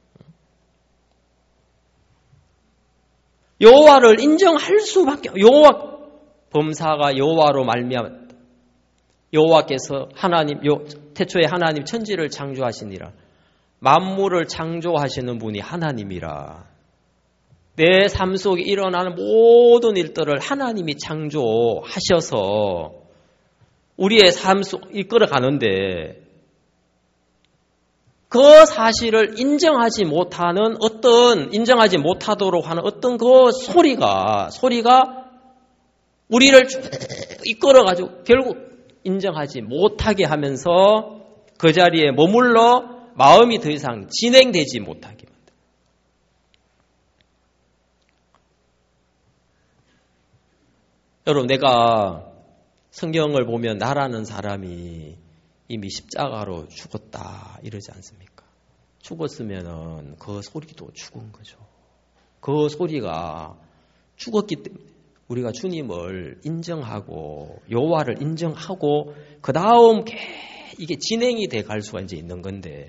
여호와를 인정할 수밖에 여호와 범사가 여호와로 말미암았다. 여호와께서 태초에 하나님 천지를 창조하시니라. 만물을 창조하시는 분이 하나님이라. 내 삶 속에 일어나는 모든 일들을 하나님이 창조하셔서 우리의 삶 속 이끌어가는데 그 사실을 인정하지 못하도록 하는 어떤 그 소리가 우리를 이끌어가지고 결국 인정하지 못하게 하면서 그 자리에 머물러 마음이 더 이상 진행되지 못하게 만듭니다. 여러분, 내가 성경을 보면 나라는 사람이 이미 십자가로 죽었다 이러지 않습니까? 죽었으면은 그 소리도 죽은 거죠. 그 소리가 죽었기 때문에 우리가 주님을 인정하고 여호와를 인정하고 그 다음 이게 진행이 돼 갈 수가 이제 있는 건데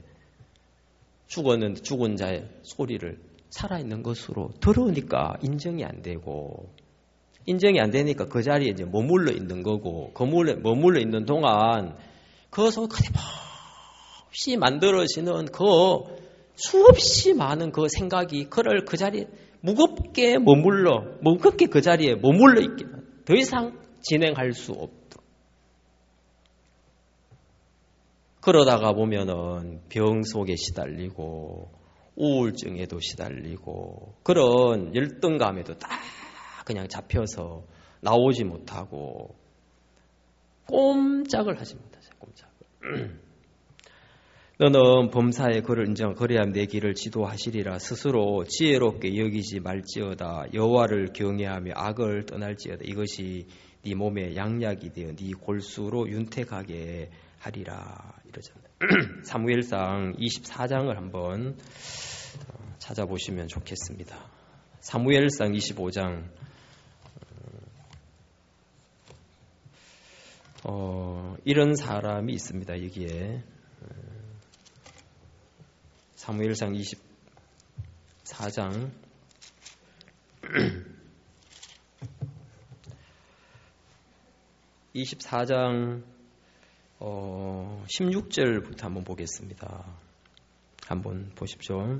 죽은 자의 소리를 살아있는 것으로 들으니까 인정이 안 되고 인정이 안 되니까 그 자리에 이제 머물러 있는 거고 머물러 있는 동안 그 속에 끊임없이 만들어지는 그 수없이 많은 그 생각이 그를 그 자리에 무겁게 그 자리에 머물러 있게 더 이상 진행할 수 없도록. 그러다가 보면은 병 속에 시달리고 우울증에도 시달리고 그런 열등감에도 딱 그냥 잡혀서 나오지 못하고 꼼짝을 하지 못하죠. 꼼짝을. 너는 범사에 그를 인정 그래야 내 길을 지도하시리라. 스스로 지혜롭게 여기지 말지어다. 여호와를 경외하며 악을 떠날지어다. 이것이 네 몸에 양약이 되어 네 골수로 윤택하게 하리라. 이러잖아요. 사무엘상 24장을 한번 찾아보시면 좋겠습니다. 사무엘상 25장 이런 사람이 있습니다. 여기에 사무엘상 24장 24장 16절부터 한번 보겠습니다. 한번 보십시오.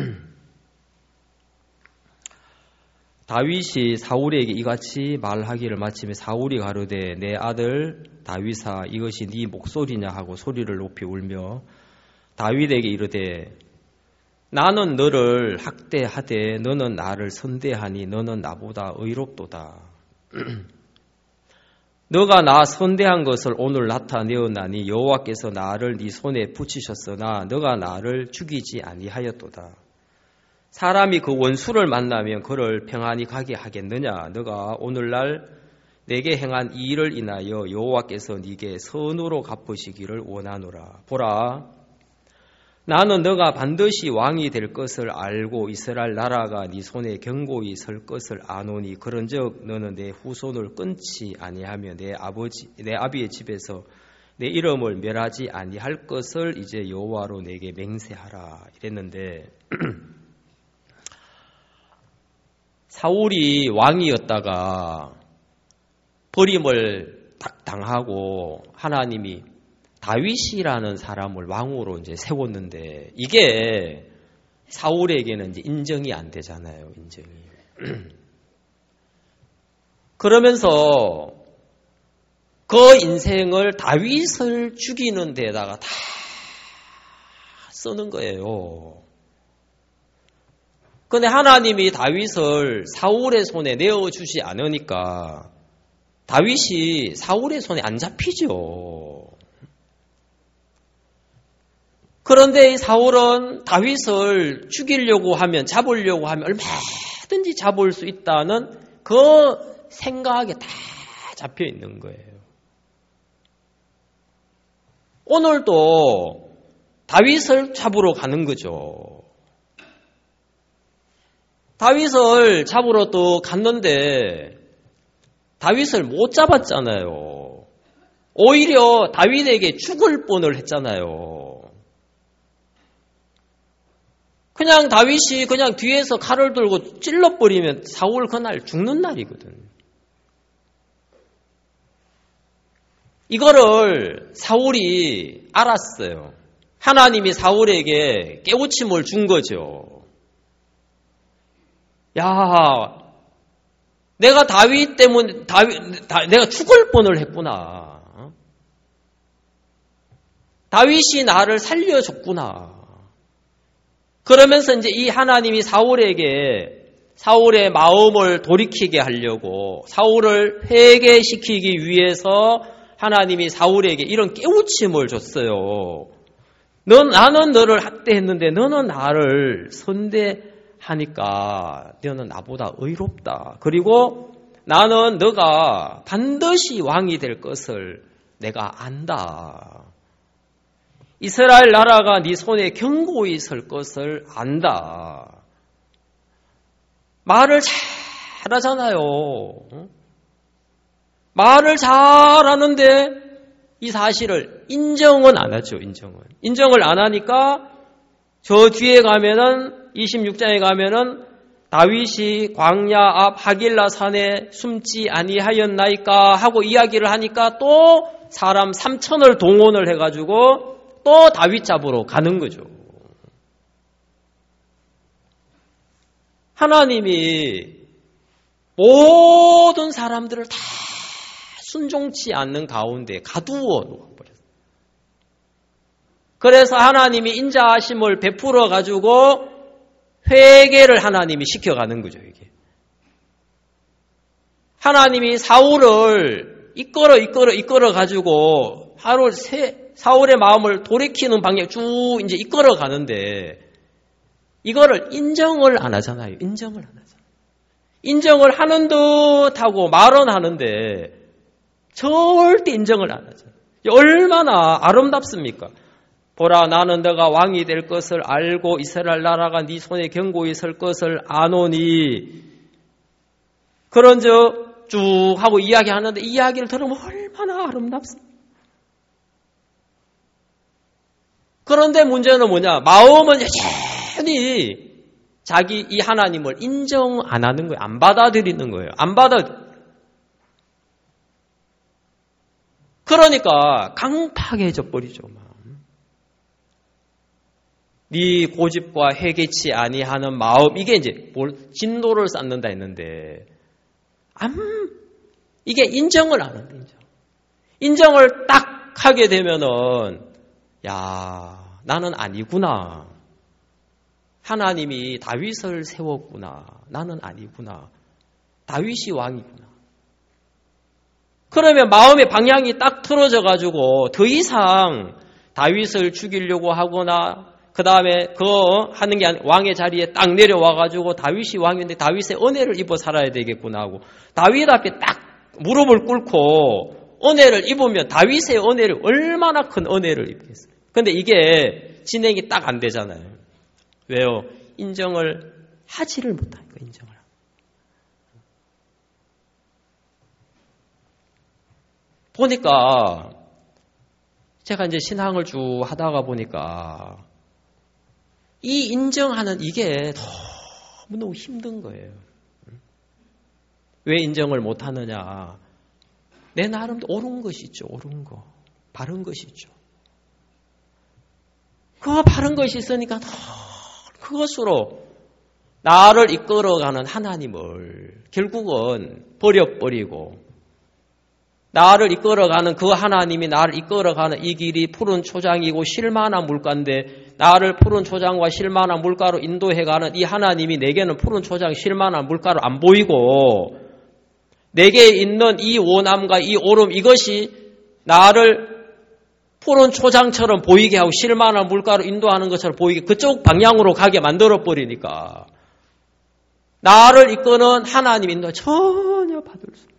다윗이 사울에게 이같이 말하기를 마침에 사울이 가로되 내 아들 다윗아 이것이 네 목소리냐 하고 소리를 높이 울며 다윗에게 이르되 나는 너를 학대하되 너는 나를 선대하니 너는 나보다 의롭도다. 너가 나 선대한 것을 오늘 나타내었나니 여호와께서 나를 네 손에 붙이셨으나 너가 나를 죽이지 아니하였도다. 사람이 그 원수를 만나면 그를 평안히 가게 하겠느냐? 너가 오늘날 내게 행한 이 일을 인하여 여호와께서 네게 선으로 갚으시기를 원하노라. 보라, 나는 너가 반드시 왕이 될 것을 알고 이스라엘 나라가 네 손에 견고히 설 것을 아노니 그런즉 너는 내 후손을 끊지 아니하며 내 아비의 집에서 내 이름을 멸하지 아니할 것을 이제 여호와로 내게 맹세하라. 이랬는데 사울이 왕이었다가 버림을 딱 당하고 하나님이 다윗이라는 사람을 왕으로 이제 세웠는데 이게 사울에게는 이제 인정이 안 되잖아요. 인정이. 그러면서 그 인생을 다윗을 죽이는 데다가 다 쓰는 거예요. 그런데 하나님이 다윗을 사울의 손에 내어주지 않으니까 다윗이 사울의 손에 안 잡히죠. 그런데 사울은 다윗을 죽이려고 하면 잡으려고 하면 얼마든지 잡을 수 있다는 그 생각에 다 잡혀 있는 거예요. 오늘도 다윗을 잡으러 가는 거죠. 다윗을 잡으러 또 갔는데 다윗을 못 잡았잖아요. 오히려 다윗에게 죽을 뻔을 했잖아요. 그냥 다윗이 그냥 뒤에서 칼을 들고 찔러버리면 사울 그날 죽는 날이거든. 이거를 사울이 알았어요. 하나님이 사울에게 깨우침을 준 거죠. 야, 내가 다윗 때문에 내가 죽을 뻔을 했구나. 다윗이 나를 살려줬구나. 그러면서 이제 이 하나님이 사울의 마음을 돌이키게 하려고 사울을 회개시키기 위해서 하나님이 사울에게 이런 깨우침을 줬어요. 나는 너를 학대했는데 너는 나를 선대하니까 너는 나보다 의롭다. 그리고 나는 너가 반드시 왕이 될 것을 내가 안다. 이스라엘 나라가 네 손에 견고히 설 것을 안다. 말을 잘하잖아요. 말을 잘하는데 이 사실을 인정은 안 하죠. 인정을 안 하니까 저 뒤에 가면은 26장에 가면은 다윗이 광야 앞 하길라 산에 숨지 아니하였나이까 하고 이야기를 하니까 또 사람 3,000을 동원을 해가지고 또 다윗 잡으러 가는 거죠. 하나님이 모든 사람들을 다 순종치 않는 가운데 가두어 놓아버렸어요. 그래서 하나님이 인자하심을 베풀어 가지고 회개를 하나님이 시켜가는 거죠. 이게 하나님이 사울을 이끌어 가지고 사울의 마음을 돌이키는 방향 쭉 이제 이끌어 가는데 이거를 인정을 안 하잖아요. 인정을 안 하잖아요. 인정을 하는 듯 하고 말은 하는데 절대 인정을 안 하잖아요. 얼마나 아름답습니까? 보라, 나는 너가 왕이 될 것을 알고 이스라엘 나라가 네 손에 견고히 설 것을 아노니. 그런즉 쭉 하고 이야기하는데 이 이야기를 들으면 얼마나 아름답습니까? 그런데 문제는 뭐냐? 마음은 여전히 자기 이 하나님을 인정 안 하는 거예요. 안 받아들이는 거예요. 그러니까 강팍해져 버리죠. 네 고집과 회개치 아니하는 마음, 이게 이제 진노를 쌓는다 했는데 이게 인정을 안 한다. 인정을 딱 하게 되면은 야, 나는 아니구나. 하나님이 다윗을 세웠구나. 나는 아니구나. 다윗이 왕이구나. 그러면 마음의 방향이 딱 틀어져 가지고 더 이상 다윗을 죽이려고 하거나 그 다음에 그거 하는 게 아니라 왕의 자리에 딱 내려와 가지고 다윗이 왕인데 다윗의 은혜를 입어 살아야 되겠구나 하고 다윗 앞에 딱 무릎을 꿇고 은혜를 입으면 다윗의 은혜를 얼마나 큰 은혜를 입겠어요. 근데 이게 진행이 딱 안 되잖아요. 왜요? 인정을 하지를 못하니까 인정을. 보니까 제가 이제 신앙을 쭉 하다가 보니까 이 인정하는 이게 너무너무 힘든 거예요. 왜 인정을 못하느냐? 내 나름도 옳은 것이 있죠. 옳은 거. 바른 것이 있죠. 그 바른 것이 있으니까 그것으로 나를 이끌어가는 하나님을 결국은 버려버리고 나를 이끌어가는 그 하나님이 나를 이끌어가는 이 길이 푸른 초장이고 실만한 물가인데 나를 푸른 초장과 실만한 물가로 인도해가는 이 하나님이 내게는 푸른 초장, 실만한 물가로 안 보이고 내게 있는 이 원함과 이 오름 이것이 나를 푸른 초장처럼 보이게 하고 실만한 물가로 인도하는 것처럼 보이게 그쪽 방향으로 가게 만들어버리니까 나를 이끄는 하나님 인도 전혀 받을 수 없어요.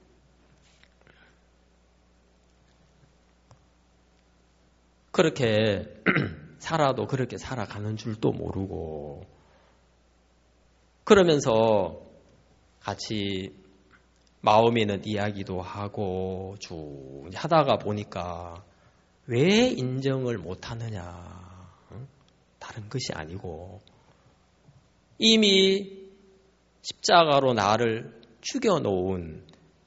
그렇게 살아도 그렇게 살아가는 줄도 모르고 그러면서 같이 마음에 있는 이야기도 하고 쭉 하다가 보니까 왜 인정을 못하느냐? 다른 것이 아니고 이미 십자가로 나를 죽여놓은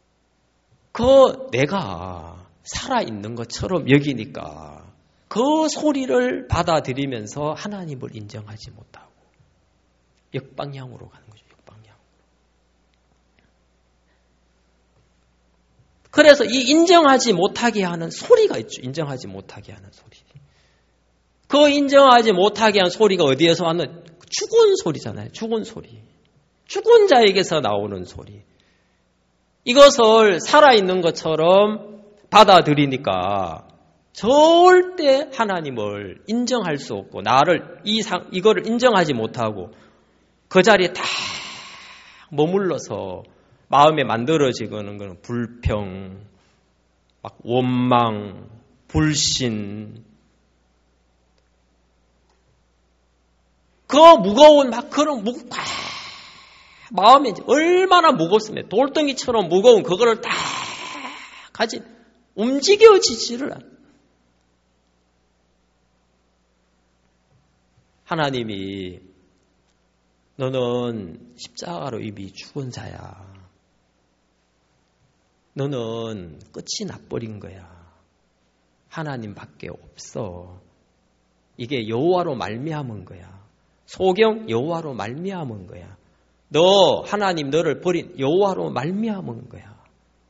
그 내가 살아있는 것처럼 여기니까 그 소리를 받아들이면서 하나님을 인정하지 못하고 역방향으로 가는 거죠. 역방향. 그래서 이 인정하지 못하게 하는 소리가 있죠. 인정하지 못하게 하는 소리. 그 인정하지 못하게 하는 소리가 어디에서 왔는? 죽은 소리잖아요. 죽은 소리. 죽은 자에게서 나오는 소리. 이것을 살아있는 것처럼 받아들이니까 절대 하나님을 인정할 수 없고 나를 이거를 인정하지 못하고 그 자리에 딱 머물러서 마음에 만들어지는 건 불평, 막 원망, 불신. 그 무거운 막 그런 마음이 얼마나 무겁습니까? 돌덩이처럼 무거운 그거를 딱 가진 움직여지지를 않아요. 하나님이 너는 십자가로 이미 죽은 자야. 너는 끝이 나버린 거야. 하나님밖에 없어. 이게 여호와로 말미암은 거야. 소경 여호와로 말미암은 거야. 너 하나님 너를 버린 여호와로 말미암은 거야.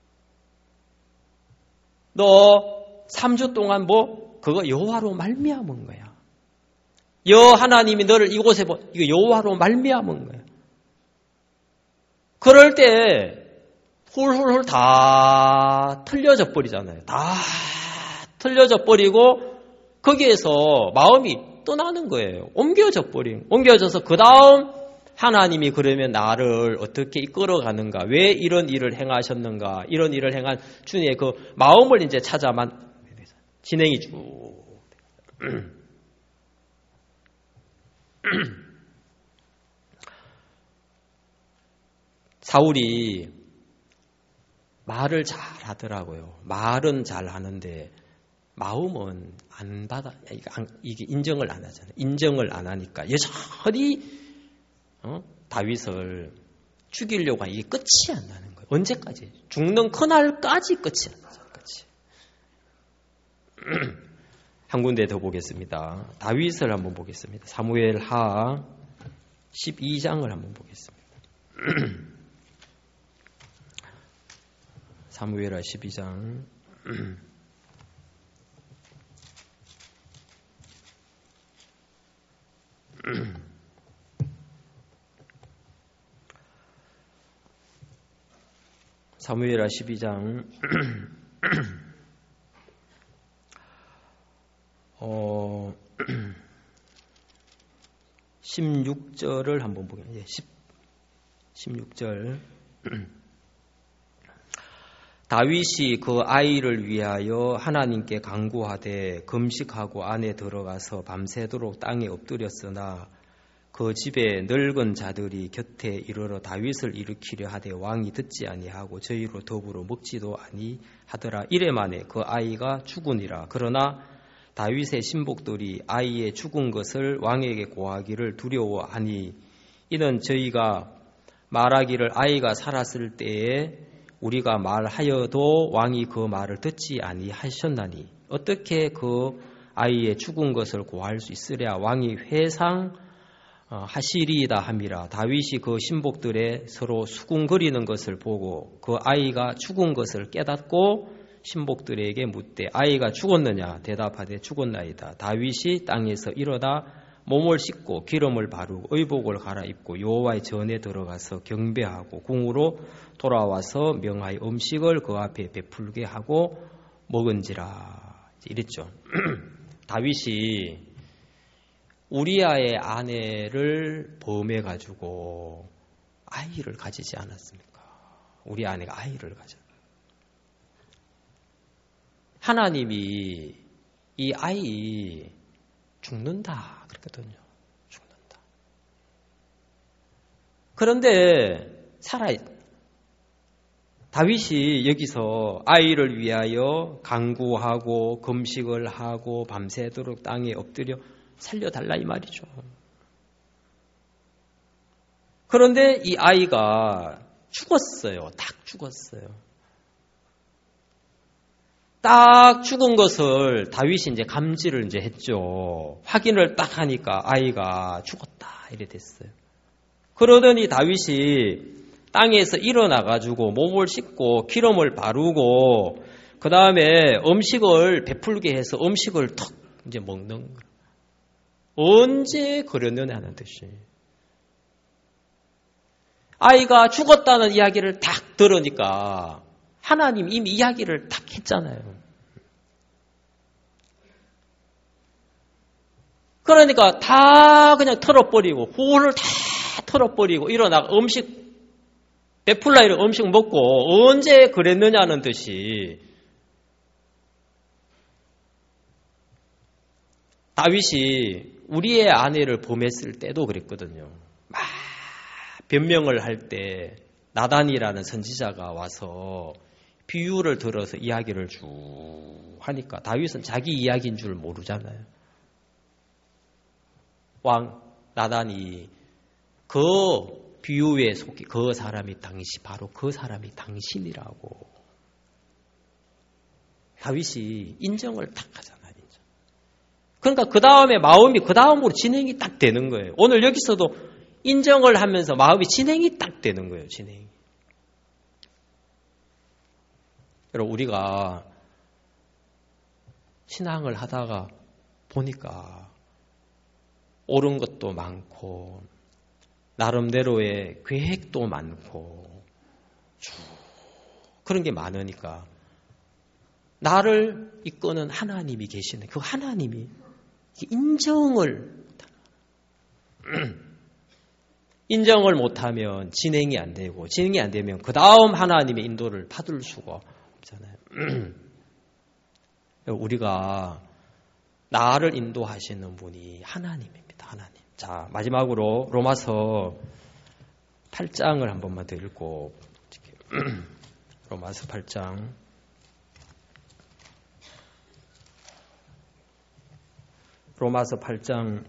너 3주 동안 그거 여호와로 말미암은 거야. 하나님이 너를 이곳에 이거 여호와로 말미암은 거야. 그럴 때 훌훌훌 다 틀려져 버리잖아요. 다 틀려져 버리고 거기에서 마음이 떠나는 거예요. 옮겨져서 그 다음 하나님이 그러면 나를 어떻게 이끌어가는가, 왜 이런 일을 행하셨는가, 이런 일을 행한 주님의 그 마음을 이제 찾아만 진행이 쭉. 사울이 말을 잘 하더라고요. 말은 잘 하는데 마음은 안 받아. 이게 인정을 안 하잖아요. 인정을 안 하니까 여전히 다윗을 죽이려고 하니 이게 끝이 안 나는 거예요. 언제까지? 죽는 그날까지 끝이 안 나죠. 끝이. 한 군데 더 보겠습니다. 다윗을 한번 보겠습니다. 사무엘하 12장을 한번 보겠습니다. 사무엘하 12장. 사무엘하 12장 16절을 한번 보겠습니다. 16절. 다윗이 그 아이를 위하여 하나님께 간구하되 금식하고 안에 들어가서 밤새도록 땅에 엎드렸으나 그 집에 늙은 자들이 곁에 이르러 다윗을 일으키려 하되 왕이 듣지 아니하고 저희로 더불어 먹지도 아니하더라. 이래만에 그 아이가 죽으니라. 그러나 다윗의 신복들이 아이의 죽은 것을 왕에게 고하기를 두려워하니 이는 저희가 말하기를 아이가 살았을 때에 우리가 말하여도 왕이 그 말을 듣지 아니하셨나니 어떻게 그 아이의 죽은 것을 고할 수 있으랴. 왕이 회상 하시리이다 함이라. 다윗이 그 신복들의 서로 수군거리는 것을 보고 그 아이가 죽은 것을 깨닫고 신복들에게 묻되 아이가 죽었느냐. 대답하되 죽었나이다. 다윗이 땅에서 일어나 몸을 씻고 기름을 바르고 의복을 갈아입고 여호와의 전에 들어가서 경배하고 궁으로 돌아와서 명하여 음식을 그 앞에 베풀게 하고 먹은지라. 이랬죠. 다윗이 우리아의 아내를 범해가지고 아이를 가지지 않았습니까? 우리 아내가 아이를 가졌다. 하나님이 이 아이 죽는다 그랬거든요. 죽는다. 그런데 다윗이 여기서 아이를 위하여 간구하고 금식을 하고 밤새도록 땅에 엎드려 살려달라 이 말이죠. 그런데 이 아이가 죽었어요. 딱 죽었어요. 딱 죽은 것을 다윗이 이제 감지를 이제 했죠. 확인을 딱 하니까 아이가 죽었다 이래 됐어요. 그러더니 다윗이 땅에서 일어나가지고 몸을 씻고 기름을 바르고 그 다음에 음식을 베풀게 해서 음식을 턱 이제 먹는 거예요. 언제 그랬느냐 하는 듯이. 아이가 죽었다는 이야기를 딱 들으니까 하나님 이미 이야기를 딱 했잖아요. 그러니까 다 그냥 털어버리고 후를 다 털어버리고 일어나 음식 베풀라 이런 음식 먹고 언제 그랬느냐는 듯이 다윗이 우리의 아내를 범했을 때도 그랬거든요. 막 변명을 할 때 나단이라는 선지자가 와서 비유를 들어서 이야기를 쭉 하니까 다윗은 자기 이야기인 줄 모르잖아요. 왕 나단이 그 비유에 속히 그 사람이 바로 그 사람이 당신이라고 다윗이 인정을 딱 하잖아요. 인정. 그러니까 그 다음에 마음이 그 다음으로 진행이 딱 되는 거예요. 오늘 여기서도 인정을 하면서 마음이 진행이 딱 되는 거예요. 진행이. 여러분 우리가 신앙을 하다가 보니까 옳은 것도 많고 나름대로의 계획도 많고 그런 게 많으니까 나를 이끄는 하나님이 계시네. 그 하나님이 인정을 못하면 진행이 안 되고 진행이 안 되면 그 다음 하나님의 인도를 받을 수가 없잖아요. 우리가 나를 인도하시는 분이 하나님입니다. 하나님. 자, 마지막으로 로마서 8장을 한 번만 더 읽고 로마서 8장 로마서 8장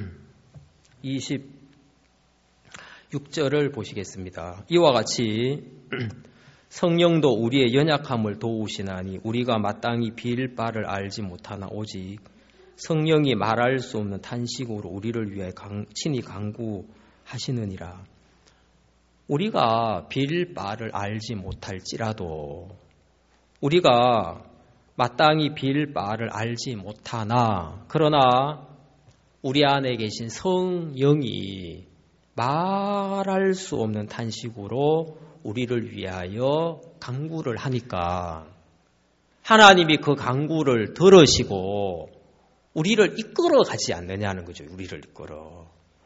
26절을 보시겠습니다. 이와 같이 성령도 우리의 연약함을 도우시나니 우리가 마땅히 빌 바를 알지 못하나 오직 성령이 말할 수 없는 탄식으로 우리를 위해 친히 간구하시느니라. 우리가 빌 바를 알지 못할지라도 우리가 마땅히 빌 바를 알지 못하나 그러나 우리 안에 계신 성령이 말할 수 없는 탄식으로 우리를 위하여 간구를 하니까 하나님이 그 간구를 들으시고 우리를 이끌어 가지 않느냐는 거죠. 우리를 이끌어.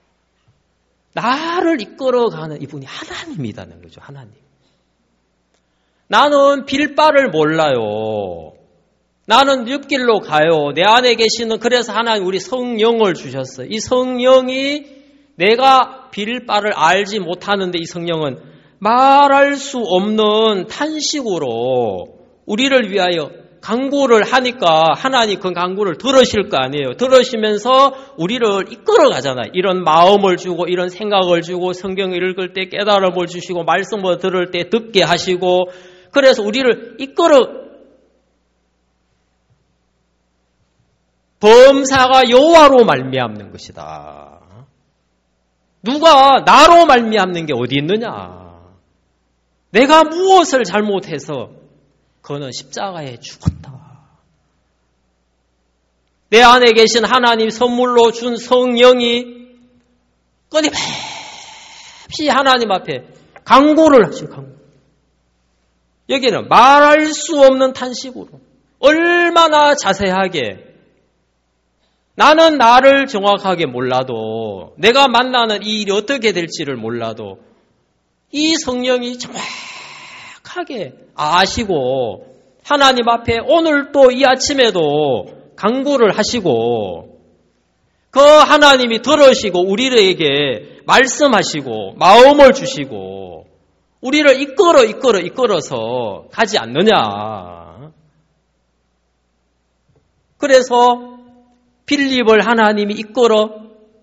나를 이끌어가는 이분이 하나님이라는 거죠. 하나님. 나는 빌 바를 몰라요. 나는 옆길로 가요. 내 안에 계시는 그래서 하나님 우리 성령을 주셨어요. 이 성령이 내가 빌 바를 알지 못하는데 이 성령은 말할 수 없는 탄식으로 우리를 위하여 간구를 하니까 하나님 그 간구를 들으실 거 아니에요. 들으시면서 우리를 이끌어 가잖아요. 이런 마음을 주고 이런 생각을 주고 성경을 읽을 때 깨달음을 주시고 말씀을 들을 때 듣게 하시고 그래서 우리를 이끌어 범사가 여호와로 말미암는 것이다. 누가 나로 말미암는 게 어디 있느냐. 내가 무엇을 잘못해서 그는 십자가에 죽었다. 내 안에 계신 하나님 선물로 준 성령이 끊임없이 하나님 앞에 간구를 하시고 간구. 여기는 말할 수 없는 탄식으로 얼마나 자세하게 나는 나를 정확하게 몰라도 내가 만나는 이 일이 어떻게 될지를 몰라도 이 성령이 정확하게 아시고 하나님 앞에 오늘 또 이 아침에도 간구를 하시고 그 하나님이 들으시고 우리에게 말씀하시고 마음을 주시고 우리를 이끌어서 가지 않느냐. 그래서 빌립을 하나님이 이끌어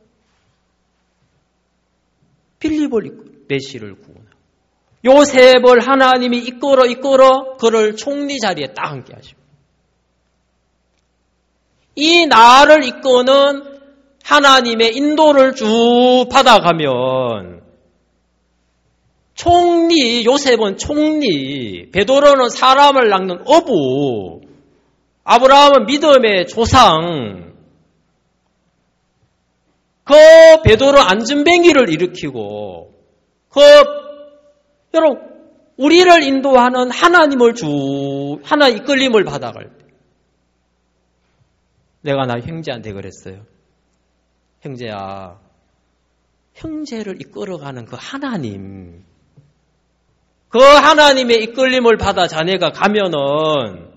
메시를 구원하고 요셉을 하나님이 이끌어 그를 총리 자리에 딱 앉게 하시고 이 나를 이끄는 하나님의 인도를 쭉 받아가면 총리, 요셉은 총리, 베드로는 사람을 낚는 어부, 아브라함은 믿음의 조상, 그 베드로 안전뱅이를 일으키고 여러분 우리를 인도하는 하나님을 하나 이끌림을 받아갈 때 내가 나 형제한테 그랬어요. 형제야, 형제를 이끌어가는 그 하나님, 그 하나님의 이끌림을 받아 자네가 가면은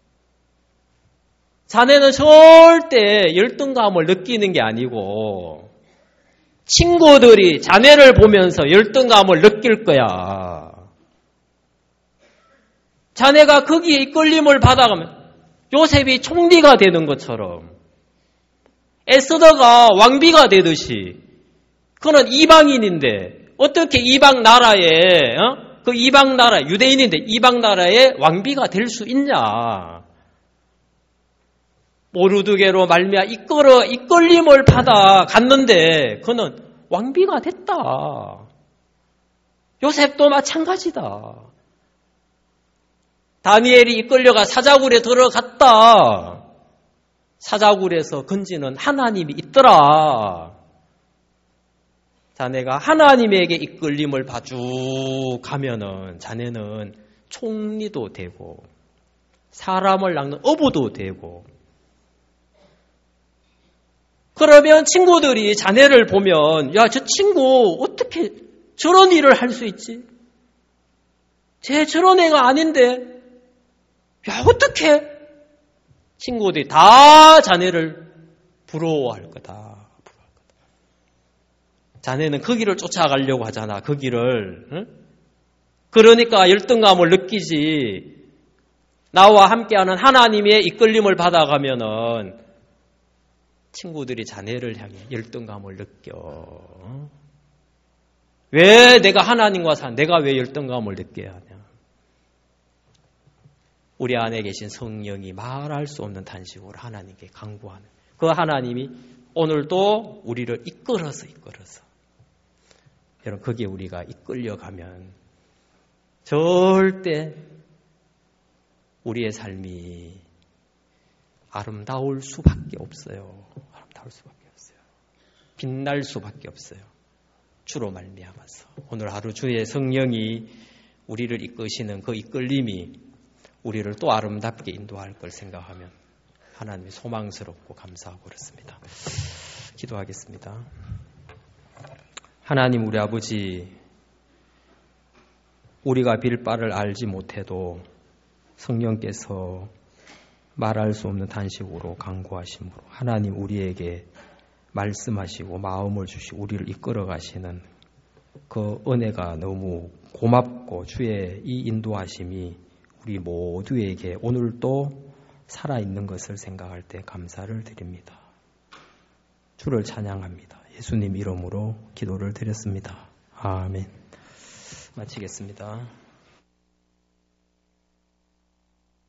자네는 절대 열등감을 느끼는 게 아니고 친구들이 자네를 보면서 열등감을 느낄 거야. 자네가 거기에 이끌림을 받아가면 요셉이 총리가 되는 것처럼 에스더가 왕비가 되듯이 그는 이방인인데 어떻게 이방 나라에 그 이방 나라 유대인인데 이방 나라의 왕비가 될 수 있냐. 모르드게로 말미암아 이끌림을 받아 갔는데 그는 왕비가 됐다. 요셉도 마찬가지다. 다니엘이 이끌려가 사자굴에 들어갔다. 사자굴에서 건지는 하나님이 있더라. 자네가 하나님에게 이끌림을 봐주 가면은 자네는 총리도 되고 사람을 낚는 어부도 되고, 그러면 친구들이 자네를 보면 야, 저 친구 어떻게 저런 일을 할 수 있지? 쟤 저런 애가 아닌데 야, 어떻게? 친구들이 다 자네를 부러워할 거다. 자네는 그 길을 쫓아가려고 하잖아. 그 길을. 응? 그러니까 열등감을 느끼지. 나와 함께하는 하나님의 이끌림을 받아가면은 친구들이 자네를 향해 열등감을 느껴. 왜 내가 하나님과 내가 왜 열등감을 느껴야 하냐? 우리 안에 계신 성령이 말할 수 없는 탄식으로 하나님께 간구하는 그 하나님이 오늘도 우리를 이끌어서 여러분, 거기에 우리가 이끌려가면 절대 우리의 삶이 아름다울 수밖에 없어요. 빛날 수밖에 없어요. 주로 말미암아서. 오늘 하루 주의 성령이 우리를 이끄시는 그 이끌림이 우리를 또 아름답게 인도할 걸 생각하면 하나님이 소망스럽고 감사하고 그렇습니다. 기도하겠습니다. 하나님, 우리 아버지, 우리가 빌 바를 알지 못해도 성령께서 말할 수 없는 탄식으로 간구하심으로 하나님 우리에게 말씀하시고 마음을 주시고 우리를 이끌어 가시는 그 은혜가 너무 고맙고 주의 이 인도하심이 우리 모두에게 오늘도 살아있는 것을 생각할 때 감사를 드립니다. 주를 찬양합니다. 예수님 이름으로 기도를 드렸습니다. 아멘. 마치겠습니다.